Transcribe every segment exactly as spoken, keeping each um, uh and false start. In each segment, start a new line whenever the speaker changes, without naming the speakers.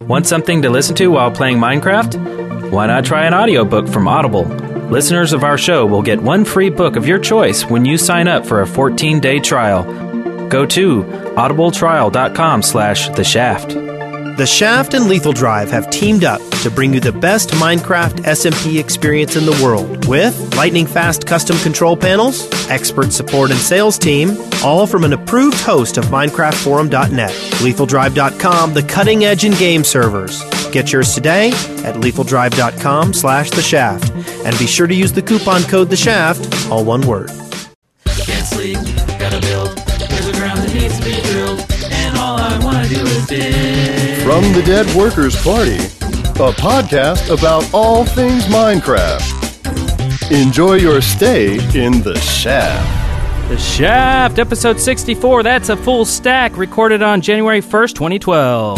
Want something to listen to while playing Minecraft? Why not try an audiobook from Audible? Listeners of our show will get one free book of your choice when you sign up for a fourteen-day trial. Go to audibletrial.com slash the shaft.
The Shaft and Lethal Drive have teamed up to bring you the best Minecraft S M P experience in the world with lightning-fast custom control panels, expert support and sales team, all from an approved host of Minecraft Forum dot net. Lethal Drive dot com, the cutting edge in game servers. Get yours today at lethal drive dot com slash the shaft. And be sure to use the coupon code The Shaft, all one word.
Can't sleep, gotta build. There's a ground that needs to be drilled, and all I wanna do is dig.
From the Dead Workers Party, a podcast about all things Minecraft. Enjoy your stay in the Shaft.
The Shaft, episode sixty-four. That's a full stack, recorded on January first, twenty twelve.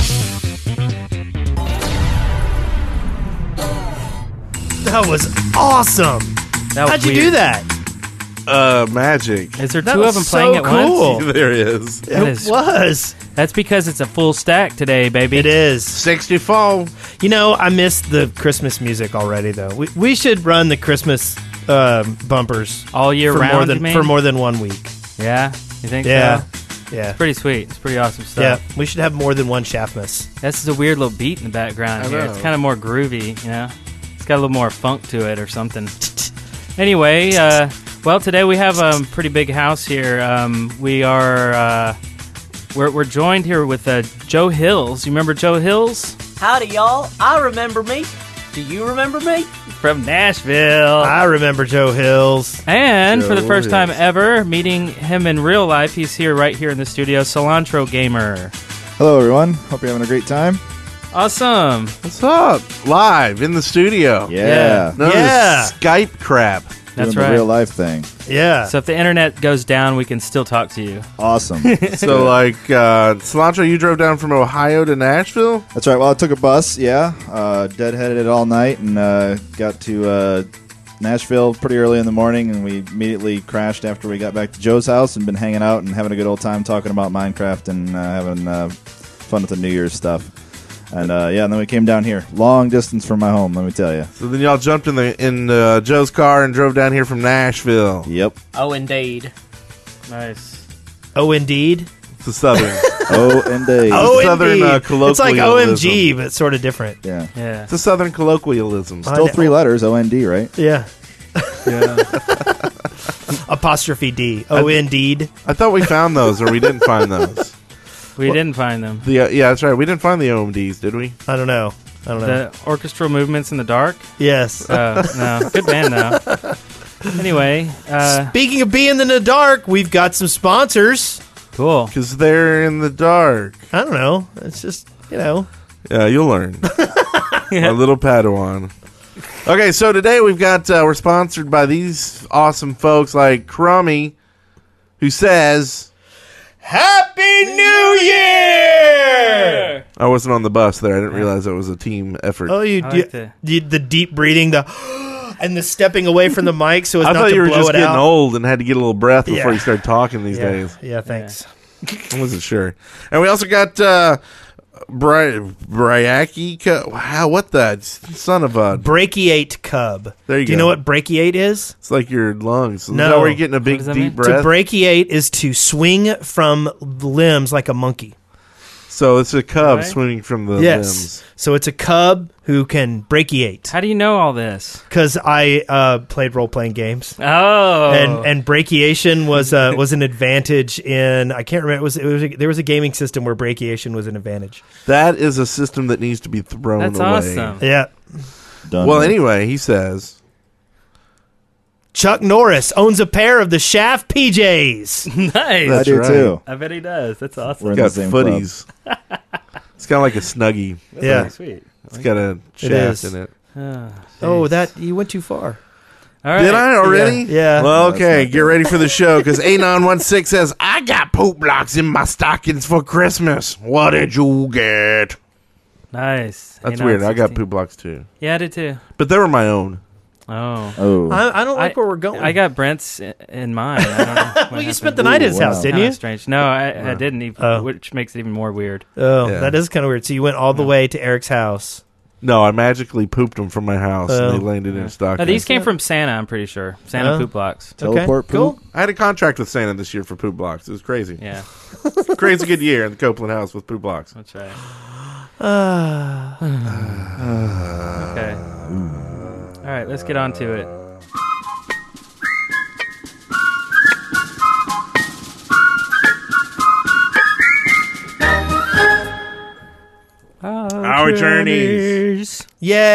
That was awesome.
That was
How'd you
weird.
do that?
Uh, magic.
Is there
That
two
was
of them
so
playing at
cool.
once?
There is.
That
It
is-
was.
That's because it's a full stack today, baby.
It is.
sixty-four.
You know, I missed the Christmas music already, though. We, we should run the Christmas um, bumpers
All year
for
round,
more
you
than
mean?
for more than one week.
Yeah? You think
Yeah,
so?
yeah,
Pretty sweet. It's pretty awesome
yeah.
stuff.
We should have more than one Shaftmas.
This is a weird little beat in the background
I
here.
know.
It's kind of more groovy, you know? It's got a little more funk to it or something. Anyway, uh, well, today we have a um, pretty big house here. Um, we are, uh, we're, we're joined here with uh, Joe Hills. You remember Joe Hills?
Howdy, y'all. I remember me. Do you remember me?
From Nashville.
I remember Joe Hills.
And for the
Joe
first time
Hills.
ever, meeting him in real life, he's here right here in the studio, Cilantro Gamer.
Hello, everyone. Hope you're having a great time.
Awesome.
What's up? Live in the studio.
Yeah.
None
Yeah.
of this Skype crap.
That's
Doing
right.
the real life thing.
Yeah.
So if the internet goes down, we can still talk to you.
Awesome.
So, like, uh, Cilantro, you drove down from Ohio to Nashville?
That's right. Well, I took a bus, yeah. Uh, deadheaded it all night and uh, got to uh, Nashville pretty early in the morning, and we immediately crashed after we got back to Joe's house and been hanging out and having a good old time talking about Minecraft and uh, having uh, fun with the New Year's stuff. And uh, yeah, and then we came down here, long distance from my home. Let me tell you.
So then y'all jumped in the in uh, Joe's car and drove down here from Nashville.
Yep.
Oh, indeed.
Nice.
Oh, indeed.
It's a southern.
Oh, indeed.
Oh,
Southern,
indeed.
uh,
It's like O M G,
colloquialism.
but it's sort of different.
Yeah.
Yeah.
It's a southern colloquialism.
I
Still
know.
three letters. O N D, right?
Yeah.
Yeah.
Apostrophe D. Oh, indeed.
I thought we found those, or we didn't find those.
We didn't find them.
The uh, yeah, that's right. We didn't find the O M Ds, did we?
I don't know. I don't know.
The orchestral movements in the dark?
Yes.
Oh, no. Good band, though. Anyway, uh,
Speaking of being in the dark, we've got some sponsors.
cool.
Because they're in the dark.
I don't know. It's just, you know.
Yeah, you'll learn. A little Padawan. Okay, so today we've got uh, we're sponsored by these awesome folks like Crummy, who says,
Happy New Year!
I wasn't on the bus there. I didn't realize that was a team effort.
Oh, you,
I
you,
like the-
you the deep breathing, the and the stepping away from the mic so as
I
not
thought
to
you were
blow
just
it
getting
out.
old and had to get a little breath before
Yeah.
you started talking these
Yeah,
days.
yeah, thanks.
I wasn't sure. And we also got uh, Bri- Bryaki. Co- Wow, what the son of a...
Brachiate cub.
There you
Do you
go.
know what brachiate is?
It's like your lungs. Is
No.
that where you're getting a big,
does that
deep
mean?
To
breath?
brachiate is to swing from limbs like a monkey.
So it's a cub
Right.
swinging from the
Yes.
limbs.
So it's a cub who can brachiate.
How do you know all this?
Because I uh, played role playing games.
Oh.
And and brachiation was uh, was an advantage in I can't remember it was it was a, there was a gaming system where brachiation was an advantage.
That is a system that needs to be thrown
That's
away.
awesome.
Yeah.
Done.
Well, anyway, he says,
Chuck Norris owns a pair of the Shaft P Js.
nice.
I
That's
do
right.
too.
I bet he does. That's awesome.
We're in
got
the same club.
footies. It's kind of like a Snuggie.
Yeah.
Sweet.
It's got a shaft
is.
in it.
Oh,
Oh,
jeez.
that you went too far.
All right.
Did I already?
Yeah. yeah.
Well,
That's
okay,
not
get ready for the show because Anon one six says, I got poop blocks in my stockings for Christmas. What did you get?
Nice.
That's
Hey,
weird.
nine
I got
sixteen.
poop blocks too.
Yeah, I did too.
But they were my own.
Oh.
Oh,
I, I don't like
I-
where we're going.
I got Brent's i- in mind. I don't know. what
well, you
happened.
spent the night at his
Ooh,
house,
wow.
didn't
Kinda
you?
strange. No, I, I didn't, even,
Oh.
which makes it even more weird.
Oh,
Yeah.
that is kind of weird. So you went all the way to Eric's house.
No, I magically pooped them from my house
Oh.
and they landed in stock.
Now, these came from Santa, I'm pretty sure. Santa
Oh.
poop blocks.
teleport
okay, cool.
poop?
I had a contract with Santa this year for poop blocks. It was crazy.
Yeah,
Crazy good year in the Copeland house with poop blocks.
that's right.
Uh,
Okay. All right, let's get on to it.
Our journeys.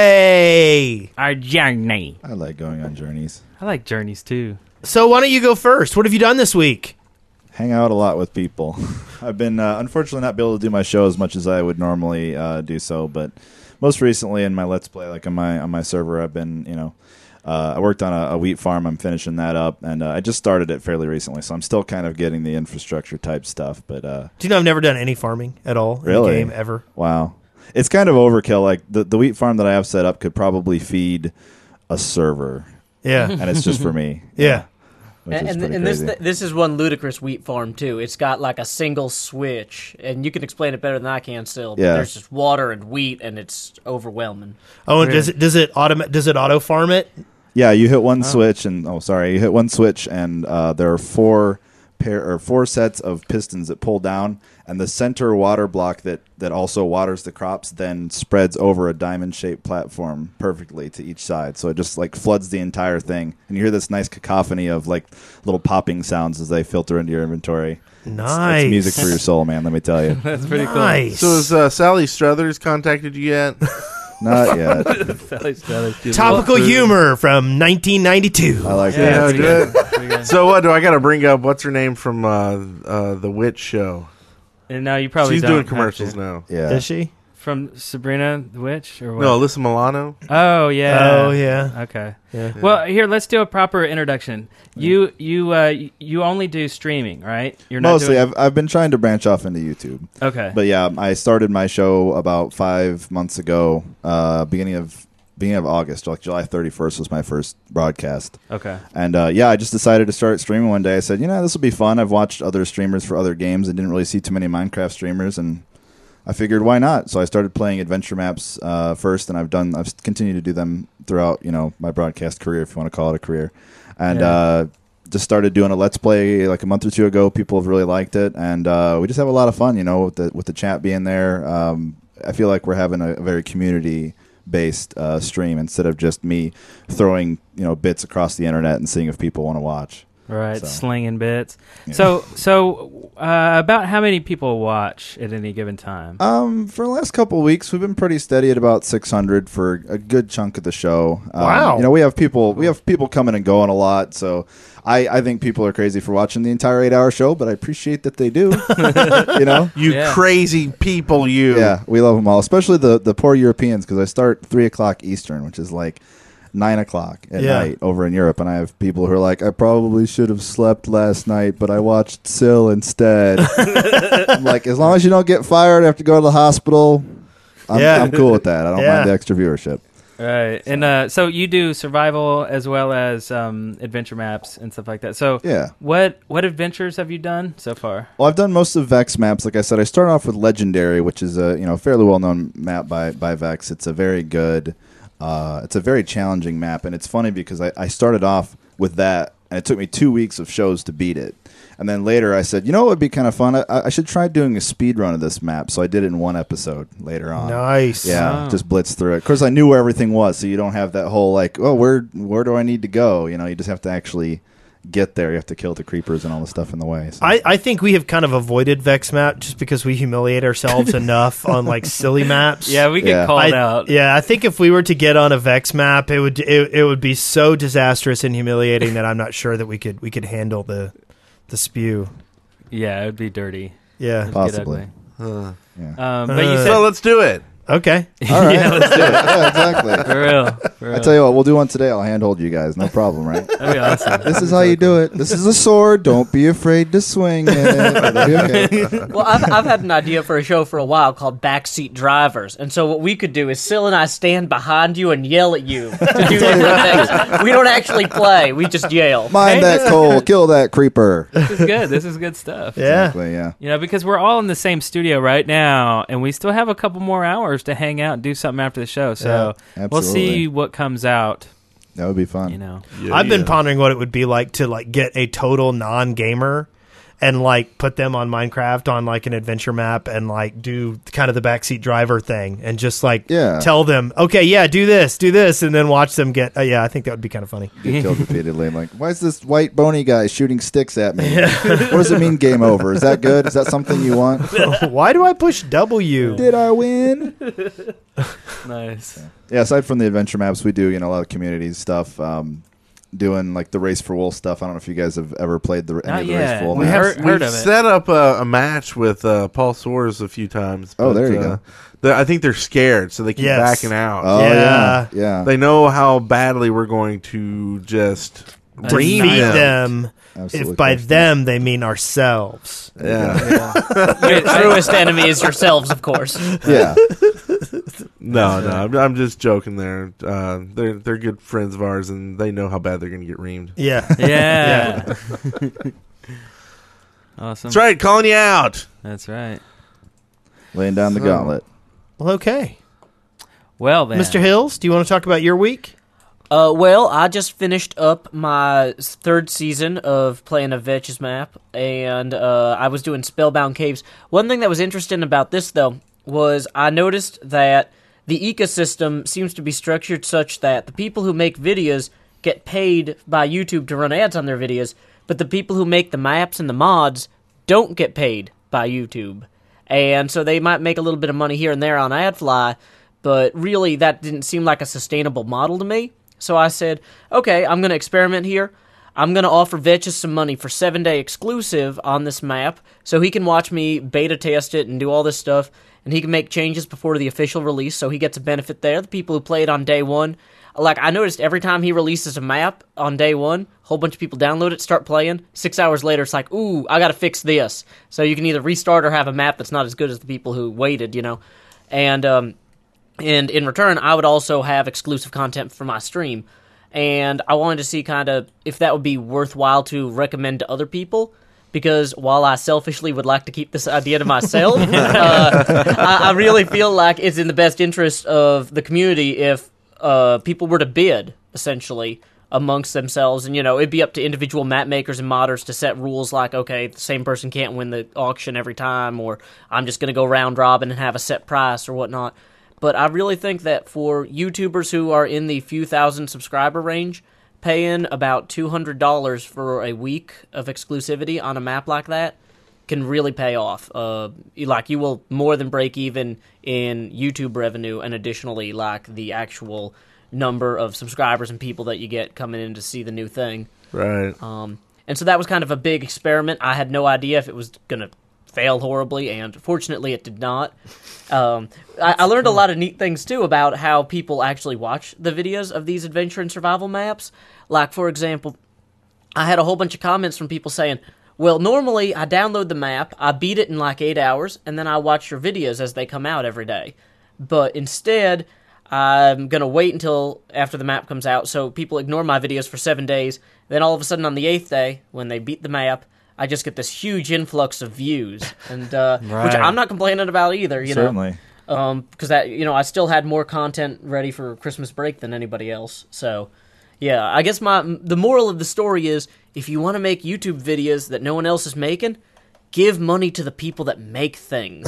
Yay!
Our journey.
I like going on journeys.
I like journeys too.
So why don't you go first? What have you done this week?
Hang out a lot with people. I've been uh, unfortunately not be able to do my show as much as I would normally uh, do so, but most recently in my Let's Play, like on my on my server, I've been you know uh, I worked on a, a wheat farm. I'm finishing that up, and uh, I just started it fairly recently, so I'm still kind of getting the infrastructure type stuff. But uh,
Do you know I've never done any farming at all in
Really?
the game ever?
wow, it's kind of overkill. Like the the wheat farm that I have set up could probably feed a server,
Yeah,
and it's just for me.
yeah.
which
And,
is
and,
pretty
and this
crazy.
th- this is one ludicrous wheat farm too. It's got like a single switch, and you can explain it better than I can. Still, but
Yeah.
there's just water and wheat, and it's overwhelming.
Oh, and does it does it autom- does it auto farm it?
Yeah, you hit one switch, and oh, sorry, you hit one switch, and uh, there are four pair or four sets of pistons that pull down, and the center water block that that also waters the crops then spreads over a diamond-shaped platform perfectly to each side. So it just like floods the entire thing, and you hear this nice cacophony of like little popping sounds as they filter into your inventory.
Nice.
It's music for your soul, man. Let me tell you.
That's pretty
Nice.
So has uh, Sally Struthers contacted you yet?
Not yet.
cool. Sally's Brothers.
Topical humor from nineteen ninety-two.
I like
Yeah,
that.
good.
Pretty good.
So what do I got to bring up? What's her name from uh, uh, the Witch show?
And now you probably
She's
don't
doing
have
commercials
to.
now.
Yeah.
Is she?
From Sabrina the Witch or what?
No, Alyssa Milano.
Oh yeah.
Oh yeah.
Okay.
Yeah.
Well, here let's do a proper introduction. You you uh you only do streaming, right? You're not
Mostly,
doing-
I've I've been trying to branch off into YouTube.
okay.
But yeah, I started my show about five months ago, uh, beginning of beginning of August, like July thirty-first was my first broadcast.
okay.
And uh, yeah, I just decided to start streaming one day. I said, you know, this will be fun. I've watched other streamers for other games and didn't really see too many Minecraft streamers, and I figured why not? So I started playing adventure maps uh, first, and I've done I've continued to do them throughout, you know, my broadcast career, if you want to call it a career. And
Yeah.
uh, just started doing a Let's Play like a month or two ago. People have really liked it, and uh, we just have a lot of fun, you know, with the with the chat being there. Um, I feel like we're having a, a very community based uh, stream instead of just me throwing, you know, bits across the internet and seeing if people want to watch.
Right,
So.
slinging bits.
Yeah.
So so uh, about how many people watch at any given time?
Um, for the last couple of weeks, we've been pretty steady at about six hundred for a good chunk of the show. Um,
Wow.
You know, we have people we have people coming and going a lot, so I, I think people are crazy for watching the entire eight-hour show, but I appreciate that they do. You know?
You
Yeah.
crazy people, you.
Yeah, we love them all, especially the, the poor Europeans, because I start three o'clock Eastern, which is like nine o'clock at
Yeah.
night over in Europe, and I have people who are like, I probably should have slept last night, but I watched Sill instead. I'm like, as long as you don't get fired, have to go to the hospital, I'm,
Yeah.
I'm cool with that. I don't
Yeah.
mind the extra viewership.
Right, and uh, so you do survival as well as um, adventure maps and stuff like that. So
Yeah.
what what adventures have you done so far?
Well, I've done most of Vex maps. Like I said, I started off with Legendary, which is a you know fairly well known map by by Vex. It's a very good, uh, it's a very challenging map, and it's funny because I, I started off with that, and it took me two weeks of shows to beat it. And then later I said, you know what would be kind of fun? I, I should try doing a speed run of this map. So I did it in one episode later on.
Nice.
Yeah,
Oh.
just blitz through it. Of course, I knew where everything was, so you don't have that whole like, oh, where where do I need to go? You know, you just have to actually get there. You have to kill the creepers and all the stuff in the way. So.
I, I think we have kind of avoided Vex map just because we humiliate ourselves enough on like silly maps.
Yeah, we get
Yeah.
called
I,
out.
yeah, I think if we were to get on a Vex map, it would it, it would be so disastrous and humiliating that I'm not sure that we could we could handle the the spew.
Yeah, it would be dirty.
Yeah.
It'd get
Possibly.
ugly.
Uh,
yeah.
Um, but you
Uh,
said
so let's do it.
Okay.
All right.
Yeah, let's do it.
Yeah, exactly.
For real. For real.
I tell you what, we'll do one today. I'll handhold you guys. No problem, right?
That'd be awesome.
This is how you do it. This is a sword. Don't be afraid to swing it. It'll be okay.
Well, I've, I've had an idea for a show for a while called Backseat Drivers. And so what we could do is Sil and I stand behind you and yell at you to do different things. We don't actually play. We just yell.
Mind
Hey,
that
this-
coal. Kill that creeper.
This is good. This is good stuff.
Yeah.
Exactly, yeah.
You know, because we're all in the same studio right now, and we still have a couple more hours to hang out and do something after the show. So
Yeah,
we'll see
absolutely.
what comes out.
That would be fun.
You know,
Yeah,
I've been
yeah.
pondering what it would be like to like get a total non-gamer and like put them on Minecraft on like an adventure map and like do kind of the backseat driver thing and just like
Yeah.
tell them, okay, yeah, do this, do this, and then watch them get. Uh, yeah, I think that would be kind of funny.
Get killed repeatedly. I'm like, why is this white bony guy shooting sticks at me? What does it mean, game over? Is that good? Is that something you want?
Why do I push W?
Did I win?
nice.
Yeah, aside from the adventure maps, we do, you know, a lot of community stuff. Um, doing like the Race for Wool stuff. I don't know if you guys have ever played the, any
Not
of the
yet.
Race for Wool
We
maps.
heard-
We've
of it.
set up a, a match with uh, Paul Soares a few times.
Oh,
but,
there you
uh,
go.
the- I think they're scared, so they keep
Yes.
backing out.
Oh, yeah.
Yeah.
Yeah.
They know how badly we're going to just ream
Defeat
them.
them.
Absolutely
If by
crushed
them they mean ourselves.
Yeah.
Your truest enemy is yourselves, of course.
Yeah.
No, no, I'm, I'm just joking there. Uh, they're they're good friends of ours, and they know how bad they're going to get reamed.
Yeah.
Yeah. Awesome.
That's right, calling you out.
That's right.
Laying down the
So-
gauntlet.
Well, okay.
Well then,
Mister Hills, do you want to talk about your week?
Uh, well, I just finished up my third season of playing a Vetch's map, and uh, I was doing Spellbound Caves. One thing that was interesting about this, though, was I noticed that the ecosystem seems to be structured such that the people who make videos get paid by YouTube to run ads on their videos, but the people who make the maps and the mods don't get paid by YouTube. And so they might make a little bit of money here and there on AdFly, but really that didn't seem like a sustainable model to me. So I said, okay, I'm going to experiment here. I'm going to offer Vetches some money for seven-day exclusive on this map so he can watch me beta test it and do all this stuff, and he can make changes before the official release, so he gets a benefit there. The people who play it on day one, like I noticed every time he releases a map on day one, a whole bunch of people download it, start playing. Six hours later, it's like, ooh, I got to fix this. So you can either restart or have a map that's not as good as the people who waited, you know. And, um... And in return, I would also have exclusive content for my stream. And I wanted to see kind of if that would be worthwhile to recommend to other people. Because while I selfishly would like to keep this idea to myself, uh, I, I really feel like it's in the best interest of the community if uh, people were to bid, essentially, amongst themselves. And, you know, it'd be up to individual map makers and modders to set rules like, okay, the same person can't win the auction every time, or I'm just going to go round robin and have a set price or whatnot. But I really think that for YouTubers who are in the few thousand subscriber range, paying about two hundred dollars for a week of exclusivity on a map like that can really pay off. Uh, like, you will more than break even in YouTube revenue, and additionally, like, the actual number of subscribers and people that you get coming in to see the new thing.
Right.
Um, and so that was kind of a big experiment. I had no idea if it was going to fail horribly, and fortunately it did not. Um, I, I learned a lot of neat things, too, about how people actually watch the videos of these adventure and survival maps. Like, for example, I had a whole bunch of comments from people saying, well, normally I download the map, I beat it in like eight hours, and then I watch your videos as they come out every day. But instead, I'm going to wait until after the map comes out, so people ignore my videos for seven days. Then all of a sudden on the eighth day, when they beat the map, I just get this huge influx of views, and uh,
Right.
which I'm not complaining about either, you
Certainly.
know. Um, because that, you know, I still had more content ready for Christmas break than anybody else. So, yeah, I guess my the moral of the story is, if you want to make YouTube videos that no one else is making, give money to the people that make things.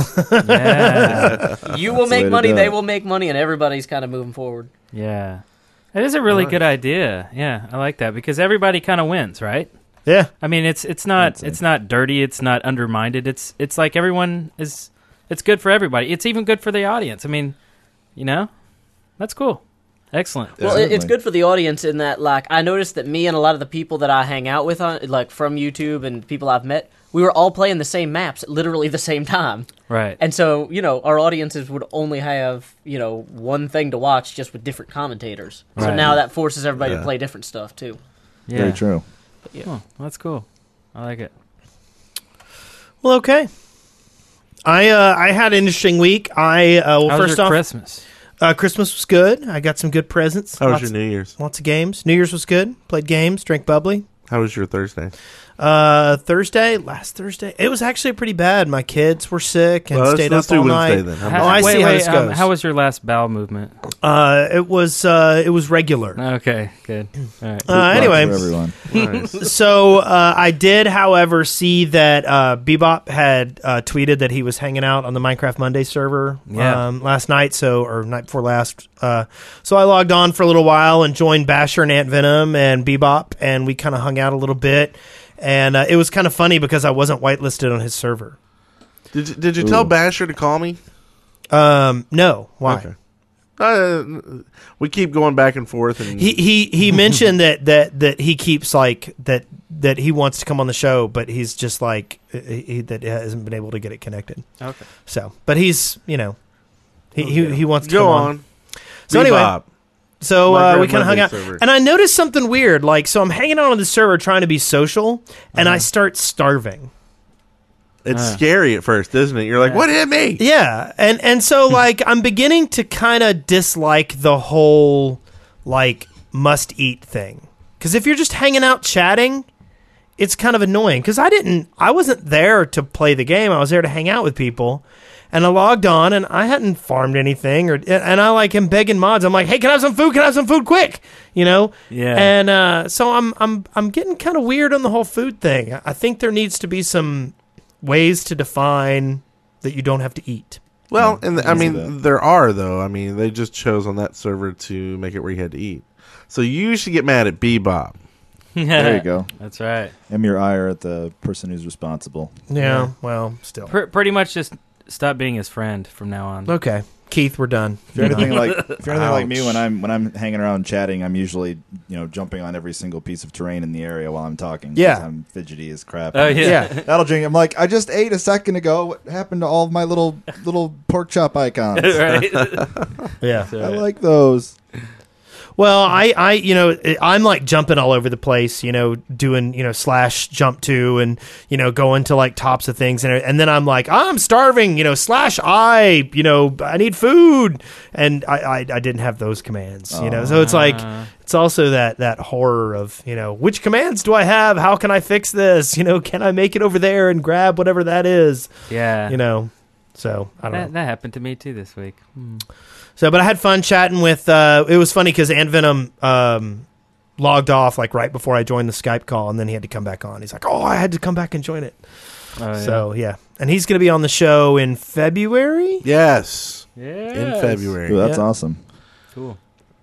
Yeah.
You will
That's the way
make
to
money,
do
they
it.
will make money, and everybody's kind of moving forward.
Yeah. That is a really
Nice.
good idea. Yeah, I like that because everybody kind of wins, right?
Yeah.
I mean, it's it's not
That's it.
it's not dirty. It's not undermined. It's it's like everyone is. It's good for everybody. It's even good for the audience. I mean, you know, that's cool. Excellent.
Well, it, it's
Certainly.
good for the audience in that, like, I noticed that me and a lot of the people that I hang out with, on like from YouTube and people I've met, we were all playing the same maps at literally the same time.
Right.
And so, you know, our audiences would only have, you know, one thing to watch just with different commentators. So
Right.
now that forces everybody
Yeah.
to play different stuff, too.
Yeah.
Very true.
Yeah.
Oh, that's cool. I like it.
Well, okay. I uh, I had an interesting week. I uh, well,
How was
first
your
off,
Christmas?
uh, Christmas was good. I got some good presents.
How was
lots,
your New Year's?
lots of games. New Year's was good. Played games, drank bubbly.
How was your Thursday?
Uh, Thursday, last Thursday, it was actually pretty bad. My kids were sick and
Well, let's,
stayed
let's
up
do
all
Wednesday
night.
then. How
Oh,
about-
I
wait,
see how
wait,
this
um,
goes.
how was your last bowel movement?
Uh, it was uh, it was regular.
Okay, good. All right.
Uh,
Luck
anyway,
for everyone.
Nice.
so uh, I did, however, see that uh, Bebop had uh, tweeted that he was hanging out on the Minecraft Monday server
Yeah.
um, last night, so or night before last. Uh, so I logged on for a little while and joined Basher and Ant Venom and Bebop, and we kind of hung out a little bit. And uh, it was kind of funny because I wasn't whitelisted on his server.
Did you, did you tell
Ooh.
Basher to call me?
Um, no, why?
Okay. Uh, we keep going back and forth, and
He he he mentioned that, that that he keeps like that that he wants to come on the show, but he's just like he, he that hasn't been able to get it connected.
Okay.
So, but he's you know he he, he wants to
go
come
on.
on. So anyway,
Bebop.
so uh,
Minecraft
we kind of hung
Monday
out,
server.
and I noticed something weird. Like, so I'm hanging out on the server trying to be social, and
Uh-huh.
I start starving.
It's
Uh.
scary at first, isn't it? You're like,
Yeah.
what hit me?
Yeah, and and so like I'm beginning to kind of dislike the whole like must eat thing, because if you're just hanging out chatting, it's kind of annoying. Because I didn't, I wasn't there to play the game. I was there to hang out with people, and I logged on and I hadn't farmed anything, or and I like am begging mods. I'm like, hey, can I have some food? Can I have some food quick? You know?
Yeah.
And uh, so I'm I'm I'm getting kind of weird on the whole food thing. I think there needs to be some ways to define that you don't have to eat.
Well, and the, I
I can see
mean,
that.
there are though. I mean, they just chose on that server to make it where you had to eat. So you should get mad at Bebop.
There you go.
That's right.
Aim your ire at the person who's responsible.
Yeah,
Yeah.
well, still.
Pr- pretty much just stop being his friend from now on.
Okay, Keith, we're done.
If you're anything like if you're anything like me,
Ouch.
when I'm when I'm hanging around chatting, I'm usually you know jumping on every single piece of terrain in the area while I'm talking. 'cause
Yeah.
I'm fidgety as crap.
Oh, yeah.
Yeah.
That'll drink. I'm like, I just ate a second ago. What happened to all of my little little pork chop icons?
right?
Yeah.
I like those.
Well, I, I, you know, I'm like jumping all over the place, you know, doing, you know, slash jump to and, you know, going to like tops of things. And, and then I'm like, I'm starving, you know, slash I, you know, I need food. And I, I, I didn't have those commands, you know, so it's like,
Uh,
it's also that, that horror of, you know, which commands do I have? How can I fix this? You know, can I make it over there and grab whatever that is,
yeah.
you know? So I don't know.
that, that happened to me too this week. Hmm.
So, but I had fun chatting with. Uh, it was funny because Ant Venom um, logged off like right before I joined the Skype call, and then he had to come back on. He's like, "Oh, I had to come back and join it."
Oh, yeah.
So yeah, and he's going to be on the show in February.
Yes,
Yes.
in February.
Ooh, that's
Yeah.
awesome.
Cool.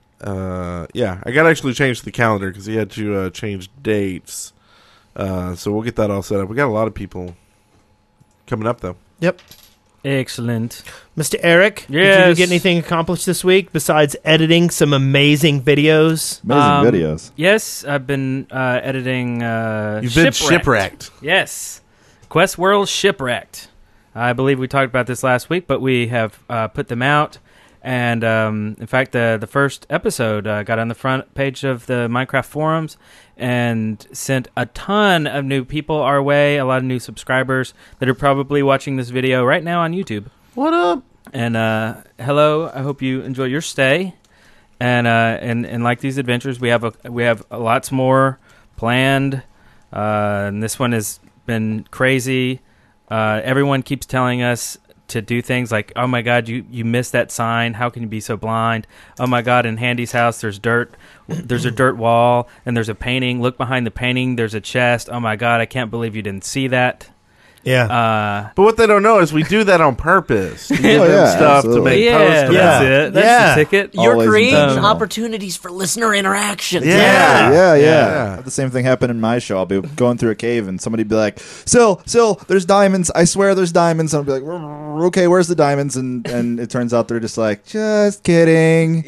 Uh, yeah, I got to actually change the calendar because he had to uh, change dates. Uh, so we'll get that all set up. We got a lot of people coming up though.
Yep,
Excellent.
Mister Eric. Did
Yes.
you get anything accomplished this week besides editing some amazing videos?
Amazing
Um,
videos.
Yes, I've been uh, editing. Uh,
You've been
Shipwrecked.
shipwrecked.
Yes, Quest World Shipwrecked. I believe we talked about this last week, but we have uh, put them out. And um, in fact, the the first episode uh, got on the front page of the Minecraft forums and sent a ton of new people our way. A lot of new subscribers that are probably watching this video right now on YouTube.
What up?
And uh, hello, I hope you enjoy your stay. And uh, and and like these adventures, we have a we have lots more planned. Uh, and this one has been crazy. Uh, everyone keeps telling us to do things like, oh my God, you, you missed that sign. How can you be so blind? Oh my God, in Handy's house, there's dirt. There's a dirt wall and there's a painting. Look behind the painting. There's a chest. Oh my God, I can't believe you didn't see that.
Yeah.
Uh,
But what they don't know is we do that on purpose. To give
Oh,
them
yeah,
stuff
absolutely.
to make
yeah,
posts
that's
about.
Yeah.
it. That's
Yeah.
the ticket.
You're
Always
creating
intentional.
opportunities for listener interaction.
Yeah.
Yeah, yeah, yeah.
Yeah.
The same thing happened in my show. I'll be going through a cave and somebody be like, "Sil, Sil, there's diamonds. I swear there's diamonds." And I'll be like, "Okay, where's the diamonds?" And and it turns out they're just like, "Just kidding."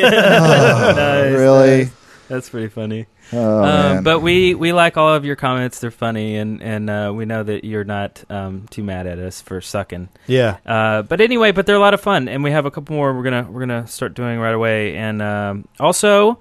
Oh,
Nice,
really?
nice. That's pretty funny.
Oh,
um,
man.
but we, we like all of your comments. They're funny, and, and uh, we know that you're not um, too mad at us for sucking.
Yeah.
Uh, but anyway, but they're a lot of fun, and we have a couple more we're gonna we're gonna start doing right away. And um, also,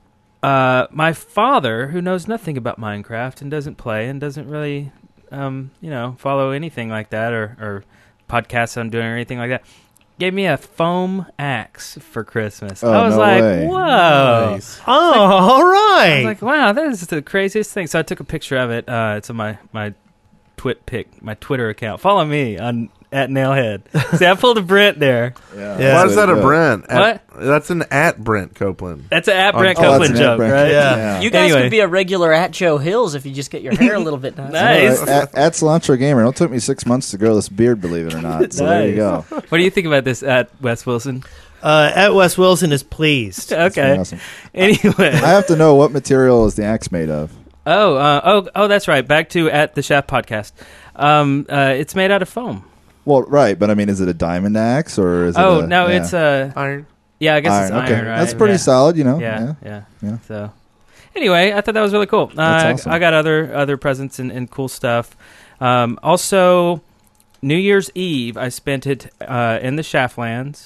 uh, my father, who knows nothing about Minecraft and doesn't play and doesn't really, um, you know, follow anything like that or, or podcasts I'm doing or anything like that, gave me a foam axe for Christmas.
Oh,
I was
no
like,
way.
whoa.
Nice.
Oh, all
I
right.
was like, wow, that is the craziest thing. So I took a picture of it. Uh, it's on my my twit pic, my Twitter account. Follow me on at Nailhead. See, I pulled a Brent there.
Yeah.
Yeah.
Why is that a
Good.
Brent? At-
What?
That's an at Brent Copeland.
That's an at
Oh,
Brent
Oh, that's
Copeland
an
joke,
At-Brent.
right?
Yeah.
You guys
Anyway.
could be a regular at Joe Hills if you just get your hair a little bit nice.
Nice.
Uh, at, at Cilantro Gamer. It took me six months to grow this beard, believe it or not. So there you go.
What do you think about this at Wes Wilson?
Uh, at Wes Wilson is pleased.
Okay.
Awesome.
Anyway.
I have to know what material is the axe made of.
Oh, uh, oh, oh, that's right. Back to at the Shaft podcast. Um, uh, it's made out of foam.
Well, right, but I mean, is it a diamond axe or is
Oh
it? a,
no,
yeah.
it's uh,
Iron.
yeah, I guess it's
okay.
iron, right?
That's pretty
yeah.
solid, you know.
Yeah, yeah,
Yeah.
So, anyway, I thought that was really cool. Uh,
That's awesome.
I got other other presents and, and cool stuff. Um, also, New Year's Eve, I spent it uh, in the Shaftlands.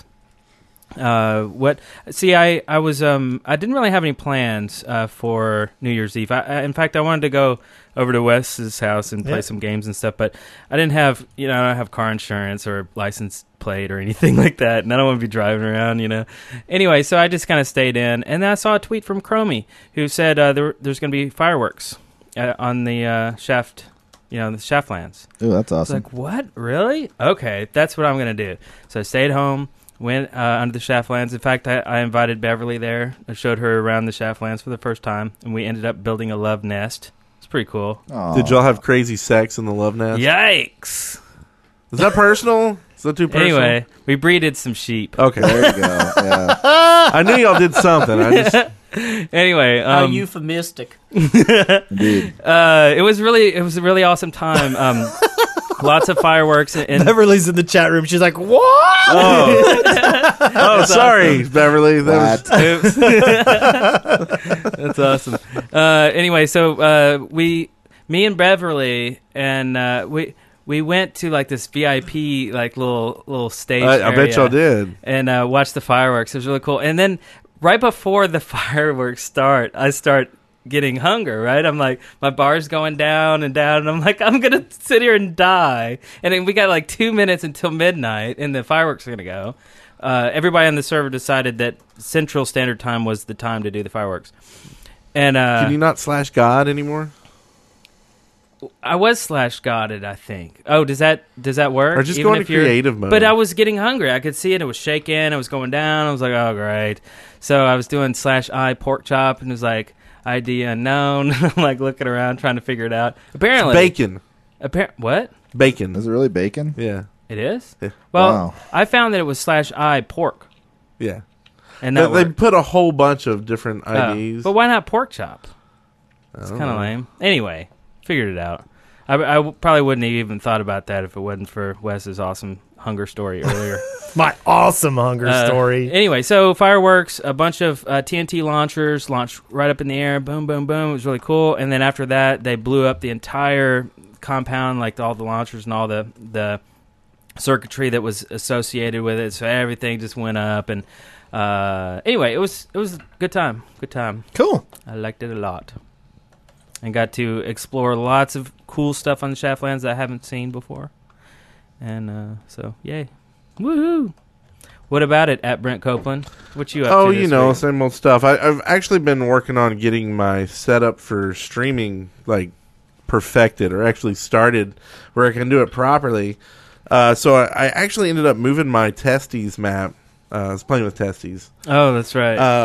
Uh, what? See, I I was um I didn't really have any plans uh, for New Year's Eve. I, I, in fact, I wanted to go over to Wes's house and play
Yeah.
some games and stuff, but I didn't have you know I don't have car insurance or license plate or anything like that, and I don't want to be driving around, you know. Anyway, so I just kind of stayed in, and then I saw a tweet from Chromie who said uh, there, there's going to be fireworks uh, on the uh, Shaft, you know, the Shaftlands.
Ooh, that's
I was
awesome.
like, what? Really? Okay, that's what I'm going to do. So I stayed home, went uh, under the Shaftlands. In fact, I, I invited Beverly there. I showed her around the Shaftlands for the first time, and we ended up building a love nest. It's pretty cool.
Aw.
Did y'all have crazy sex in the love nest?
Yikes!
Is that personal? Is that too personal?
Anyway, we breeded some sheep.
Okay.
There you go. Yeah.
I knew y'all did something. I just
Anyway,
How
um,
euphemistic.
Indeed.
uh, it was really it was a really awesome time. Um, lots of fireworks and. and
Beverly's in the chat room. She's like, what?
Oh, oh sorry, Beverly. That was,
What?
Oops. That's awesome. Uh, anyway, so uh, we, me and Beverly, and uh, we we went to like this V I P like little little stage.
I, I bet
area
y'all did.
and uh, watched the fireworks. It was really cool. And then right before the fireworks start, I start getting hunger. Right, I'm like my bar's going down and down, and I'm like I'm gonna sit here and die. And then we got like two minutes until midnight, and the fireworks are gonna go. Uh, everybody on the server decided that Central Standard Time was the time to do the fireworks. And uh,
Can you not slash God anymore?
I was slash godded, I think. Oh, does that does that work?
Or just
Even
go into
if you're-
creative mode?
But I was getting hungry. I could see it. It was shaking. It was going down. I was like, oh, great. So I was doing slash I pork chop, and it was like I D unknown. I'm like looking around trying to figure it out. Apparently,
Bacon.
Appar- what?
Bacon.
Is it really bacon?
Yeah.
It is?
Yeah.
Well,
Wow.
I found that it was slash I pork,
Yeah.
and
They,
that
they
worked.
put a whole bunch of different
Oh,
I Ds.
but why not pork chop?
I
It's
don't
kind of
know.
lame. Anyway, figured it out. I, I w- probably wouldn't have even thought about that if it wasn't for Wes's awesome hunger story earlier.
My awesome hunger
Uh,
story.
Anyway, so fireworks, a bunch of uh, T N T launchers launched right up in the air. Boom, boom, boom. It was really cool. And then after that, they blew up the entire compound, like all the launchers and all the the circuitry that was associated with it. So everything just went up. And uh, anyway, it was it was a good time. Good time.
Cool.
I liked it a lot. And got to explore lots of cool stuff on the Shaftlands that I haven't seen before. And uh, so, yay. Woohoo! What about it at Brent Copeland? What you up
Oh,
to
you
this
know,
week?
same old stuff. I, I've actually been working on getting my setup for streaming, like, perfected, or actually started where I can do it properly. Uh, so I, I actually ended up moving my Testes map. Uh, I was playing with Testes.
Oh, that's right.
Uh,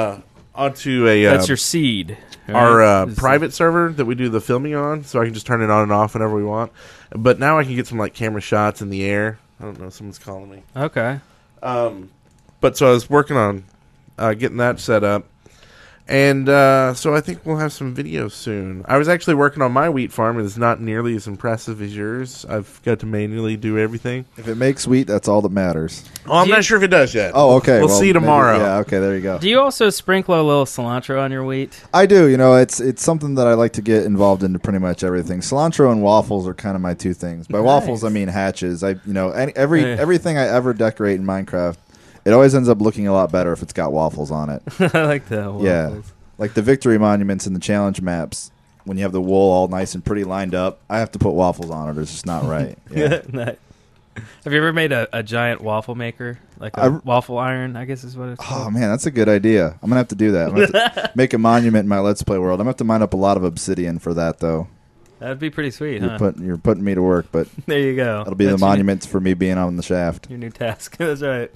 onto a
That's
uh,
your seed. right?
our uh,
Is-
private server that we do the filming on, so I can just turn it on and off whenever we want. But now I can get some like camera shots in the air. I don't know. Someone's calling me.
Okay.
Um, but so I was working on uh, getting that set up. And uh, so I think we'll have some videos soon. I was actually working on my wheat farm. It's not nearly as impressive as yours. I've got to manually do everything.
If it makes wheat, that's all that matters.
Oh, I'm
Do you-
not sure if it does yet.
Oh, okay.
We'll
well,
see
maybe-
tomorrow.
Yeah, okay, there you go.
Do you also sprinkle a little cilantro on your wheat?
I do. You know, it's it's something that I like to get involved into pretty much everything. Cilantro and waffles are kind of my two things. By waffles, I mean hatches. I you know any, every
Yeah.
everything I ever decorate in Minecraft, it always ends up looking a lot better if it's got waffles on it.
I like the waffles.
Yeah. Like the victory monuments and the challenge maps, when you have the wool all nice and pretty lined up, I have to put waffles on it. It's just not right. Yeah.
Nice. Have you ever made a, a giant waffle maker? Like a
I-
waffle iron, I guess is what it's called.
Oh man, that's a good idea. I'm gonna have to do that. I'm gonna have to make a monument in my Let's Play world. I'm gonna have to mine up a lot of obsidian for that, though.
That'd be pretty sweet,
You're
huh?
putting you're putting me to work, but
There you go.
that'll be
That's
the
your new-
monument for me being on the shaft.
Your new task. That's right.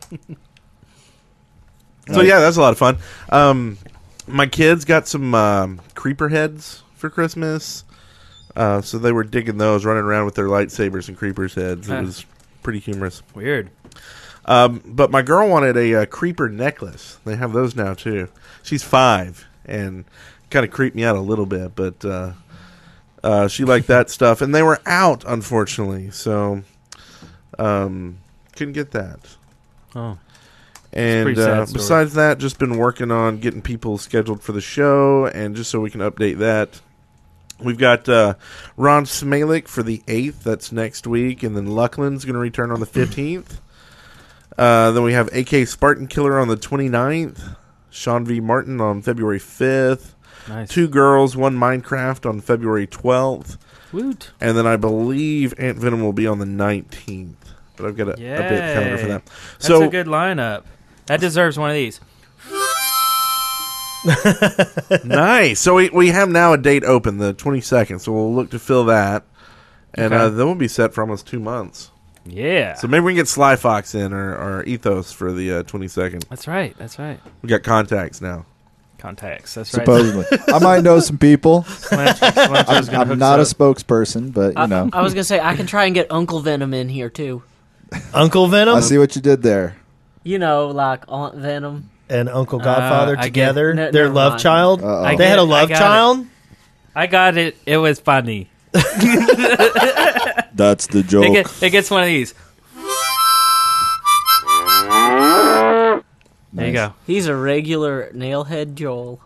So yeah, that's a lot of fun. Um, my kids got some um, creeper heads for Christmas, uh, so they were digging those, running around with their lightsabers and creepers heads. It
Huh.
was pretty humorous.
Weird.
Um, but my girl wanted a, uh creeper necklace. They have those now too. She's five and kind of creeped me out a little bit, but uh, uh, she liked that stuff. And they were out, unfortunately, so um, couldn't get that.
Oh.
And
pretty sad
uh,
story.
besides that, just been working on getting people scheduled for the show, and just so we can update that. We've got uh, Ron Smalek for the eighth. That's next week. And then Luckland's going to return on the fifteenth. Uh, then we have A K Spartan Killer on the twenty-ninth. Sean V. Martin on February fifth.
Nice.
Two Girls, One Minecraft on February twelfth.
Woot.
And then I believe Ant Venom will be on the nineteenth. But I've got to update the calendar for
Yay.
that.
That's
So
a good lineup. That deserves one of these.
Nice. So we, we have now a date open, the twenty-second. So we'll look to fill that. And
Okay.
uh, then we'll be set for almost two months.
Yeah.
So maybe we can get Sly Fox in or, or Ethos for the uh, twenty-second.
That's right. That's right.
We got contacts now.
Contacts. That's right.
Supposedly, I might know some people.
Cilantro- cilantro's
I'm,
gonna
I'm
hook
not a
us up.
spokesperson, but you
I,
know,
I was gonna say I can try and get Uncle Venom in here too.
Uncle Venom
I see what you did there.
You know, like Aunt Venom.
and Uncle Godfather
Uh, I get-
together,
Ne-
their
never
love
mind.
child.
Uh-oh.
I
They had
get-
a
I
love
got
child.
I got it. It was funny.
That's the
It,
joke.
get, it gets one of these. There you go.
He's a regular nailhead Joel.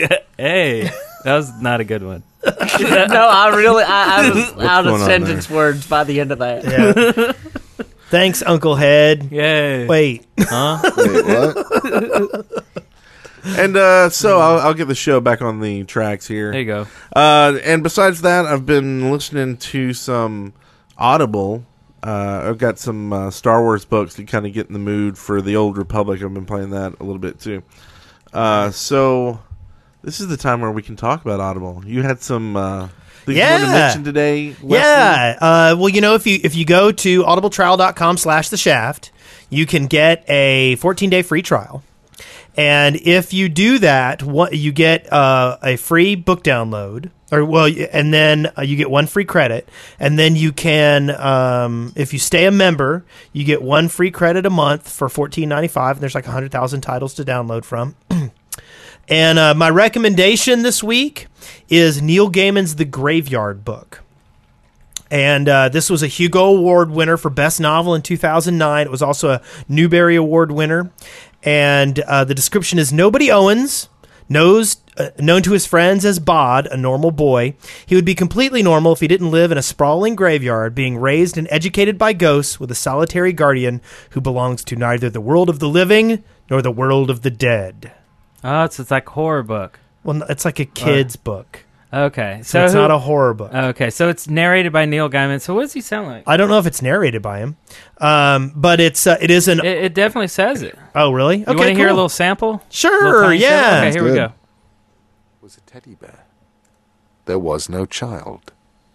Hey, that was not a good one.
no, I really, I, I was out
going
of
on
sentence words by the end of that.
Yeah. Thanks, Uncle Head.
Yay.
Wait,
Huh?
Wait, what?
And uh, so I'll, I'll get the show back on the tracks here.
There you go.
Uh, and besides that, I've been listening to some Audible. Uh, I've got some uh, Star Wars books to kind of get in the mood for the Old Republic. I've been playing that a little bit too. Uh, so this is the time where we can talk about Audible. You had some uh, things you wanted to
Yeah.
mention today, Wesley?
yeah. Uh, well, you know, if you if you go to audibletrial.com slash the shaft, you can get a fourteen day free trial. And if you do that, what, you get uh, a free book download, or well, y- and then uh, you get one free credit, and then you can, um, if you stay a member, you get one free credit a month for fourteen ninety five. And there's like a hundred thousand titles to download from. And uh, my recommendation this week is Neil Gaiman's The Graveyard Book. And uh, this was a Hugo Award winner for Best Novel in two thousand nine. It was also a Newbery Award winner. And uh, the description is Nobody Owens, knows, uh, known to his friends as Bod, a normal boy. He would be completely normal if he didn't live in a sprawling graveyard, being raised and educated by ghosts with a solitary guardian who belongs to neither the world of the living nor the world of the dead.
Oh, it's, it's like a horror book.
Well, it's like a kid's book.
Okay.
So,
So,
it's
who-
not a horror book.
Okay, so it's narrated by Neil Gaiman. So what does he sound like?
I don't know if it's narrated by him, um, but it's uh, it is an.
It, it definitely says it.
oh, really?
You want to hear a little sample?
Sure,
Little tiny
yeah.
sample? Okay,
That's
here we
good.
go.
Was a teddy bear. There was no child.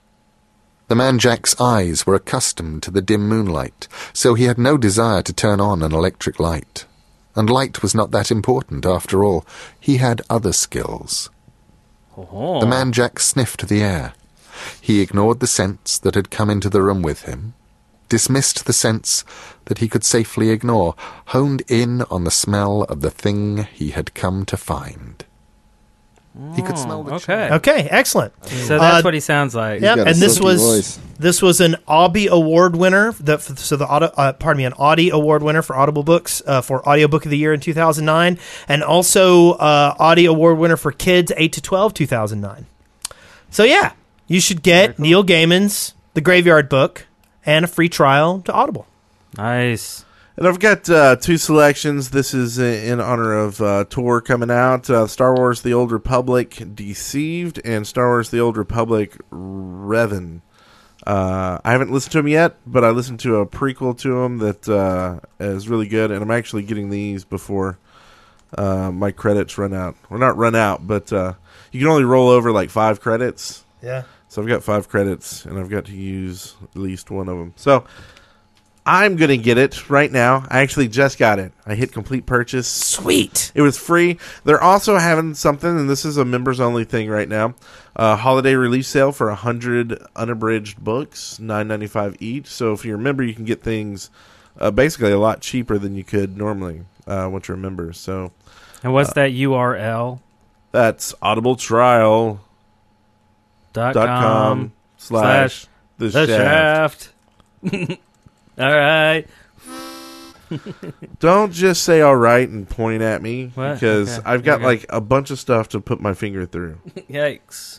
The man Jack's eyes were accustomed to the dim moonlight, so he had no desire to turn on an electric light. and light was not that important after all. He had other skills.
Oh.
The man Jack sniffed the air. He ignored the scents that had come into the room with him, dismissed the scents that he could safely ignore, honed in on the smell of the thing he had come to find. He could smell the
okay.
Okay, excellent.
So that's
Uh,
what he sounds like.
Yep,
got a
and this
silky
was
voice.
this was an Aubie Award winner. The, so the auto, uh, pardon me, an Audie Award winner for Audible Books uh, for Audiobook of the Year in two thousand nine, and also uh, Audie Award winner for Kids eight to twelve two thousand nine. So yeah, you should get
cool.
Neil Gaiman's The Graveyard Book and a free trial to Audible.
Nice.
And I've got uh, two selections. This is in honor of uh, Tor coming out. Uh, Star Wars The Old Republic Deceived and Star Wars The Old Republic Revan. Uh, I haven't listened to them yet, but I listened to a prequel to them that uh, is really good. And I'm actually getting these before uh, my credits run out. Well, not run out, but uh, you can only roll over like five credits.
Yeah.
So I've got five credits, and I've got to use at least one of them. So I'm going to get it right now. I actually just got it. I hit complete purchase.
Sweet.
It was free. They're also having something, and this is a members-only thing right now, a holiday release sale for one hundred unabridged books, nine ninety-five each. So if you're a member, you can get things uh, basically a lot cheaper than you could normally uh, once you're a member. So,
And what's that U R L?
that's audibletrial
Dot
dot
com
com slash the
The
shaft.
shaft. All right.
Don't just say all right and point at me,
What?
because
Okay.
I've got
Okay.
like a bunch of stuff to put my finger through.
Yikes.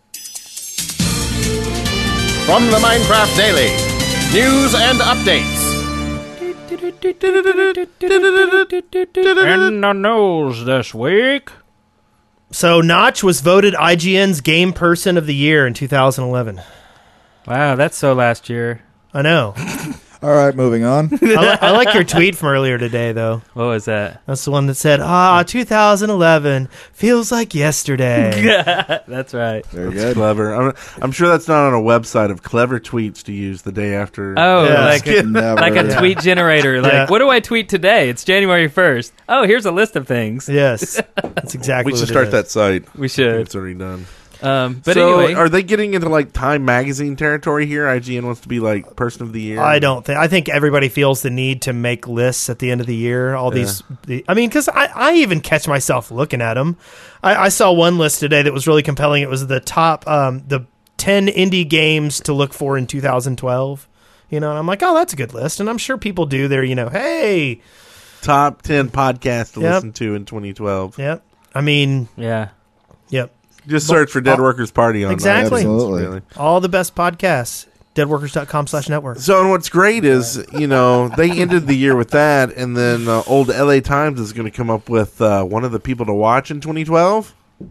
From the Minecraft Daily, news and updates.
In the news this week.
So Notch was voted I G N's Game Person of the Year in two thousand eleven.
Wow, that's so last year.
I know.
All right, moving on.
I, li- I like your tweet from earlier today, though.
What was that?
That's the one that said, ah, two thousand eleven feels like yesterday.
That's right.
Very
That's
good.
clever. I'm, I'm sure that's not on a website of clever tweets to use the day after.
Oh,
Yeah.
like a,
Never.
like a
Yeah.
tweet generator. Like,
Yeah.
what do I tweet today? It's January first. Oh, here's a list of things.
Yes, that's exactly
we
what
should
it
start
is.
that site.
We
I think
should.
it's already done.
Um, but
so
anyway,
are they getting into like Time Magazine territory here? I G N wants to be like Person of the Year.
I don't think. I think everybody feels the need to make lists at the end of the year. All these, the, I mean, because I, I even catch myself looking at them. I, I saw one list today that was really compelling. It was the top, um, the ten indie games to look for in two thousand twelve. You know, and I'm like, oh, that's a good list, and I'm sure people do their, you know, hey,
Top ten podcasts to
Yep.
listen to in twenty twelve.
yep. I mean,
yeah.
yep.
Just search for Dead
Oh,
Workers Party on
exactly.
iTunes,
Absolutely.
really.
All the best podcasts. deadworkers dot com slash network.
So, and what's great is, you know, they ended the year with that, and then uh, old L A Times is going to come up with uh, one of the people to watch in twenty twelve.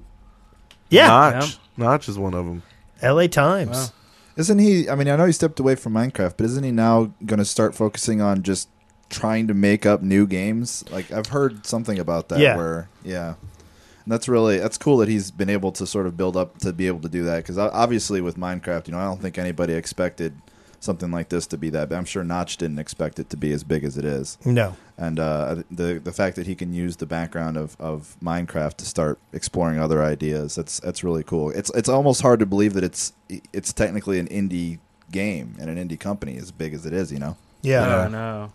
Yeah,
Notch. Notch is one of them.
L A Times.
Wow.
Isn't he? I mean, I know he stepped away from Minecraft, but isn't he now going to start focusing on just trying to make up new games? Like, I've heard something about that.
Yeah.
Where, yeah. And that's really that's cool that he's been able to sort of build up to be able to do that, because obviously with Minecraft, you know, I don't think anybody expected something like this to be that big. I'm sure Notch didn't expect it to be as big as it is.
No.
And uh, the the fact that he can use the background of, of Minecraft to start exploring other ideas, that's that's really cool. It's it's almost hard to believe that it's it's technically an indie game and an indie company as big as it is, you know?
Yeah.
Oh, no.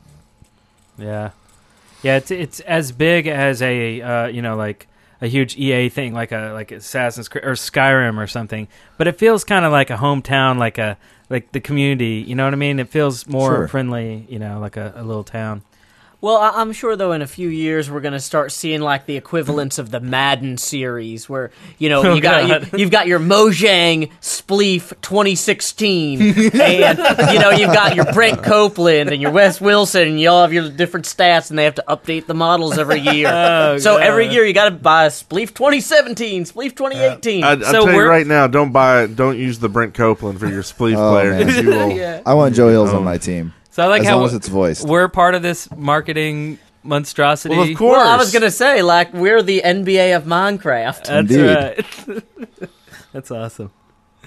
Yeah. Yeah, it's it's as big as a uh, you know, like a huge E A thing, like a like Assassin's Creed or Skyrim or something. But it feels kind of like a hometown, like a like the community. You know what I mean? It feels more
Sure.
friendly. You know, like a, a little town.
Well, I- I'm sure, though, in a few years we're going to start seeing like the equivalents of the Madden series, where you know
Oh,
you got
God.
you, you've got your Mojang Spleef twenty sixteen, and you know you've got your Brent Copeland and your Wes Wilson, and you all have your different stats, and they have to update the models every year.
Oh,
so
God.
every year you got to buy a Spleef twenty seventeen, Spleef twenty eighteen.
I, I'll
So
tell you
we're-
right now, don't buy, don't use the Brent Copeland for your spleef
Oh,
player.
man.
'Cause you will-
yeah.
I want Joe Hills
Oh.
on my team.
So I like
as
how
long as it's voiced.
we're part of this marketing monstrosity.
Well, of course.
Well, I was going to say like we're the N B A of Minecraft.
That's
Indeed.
right. That's awesome.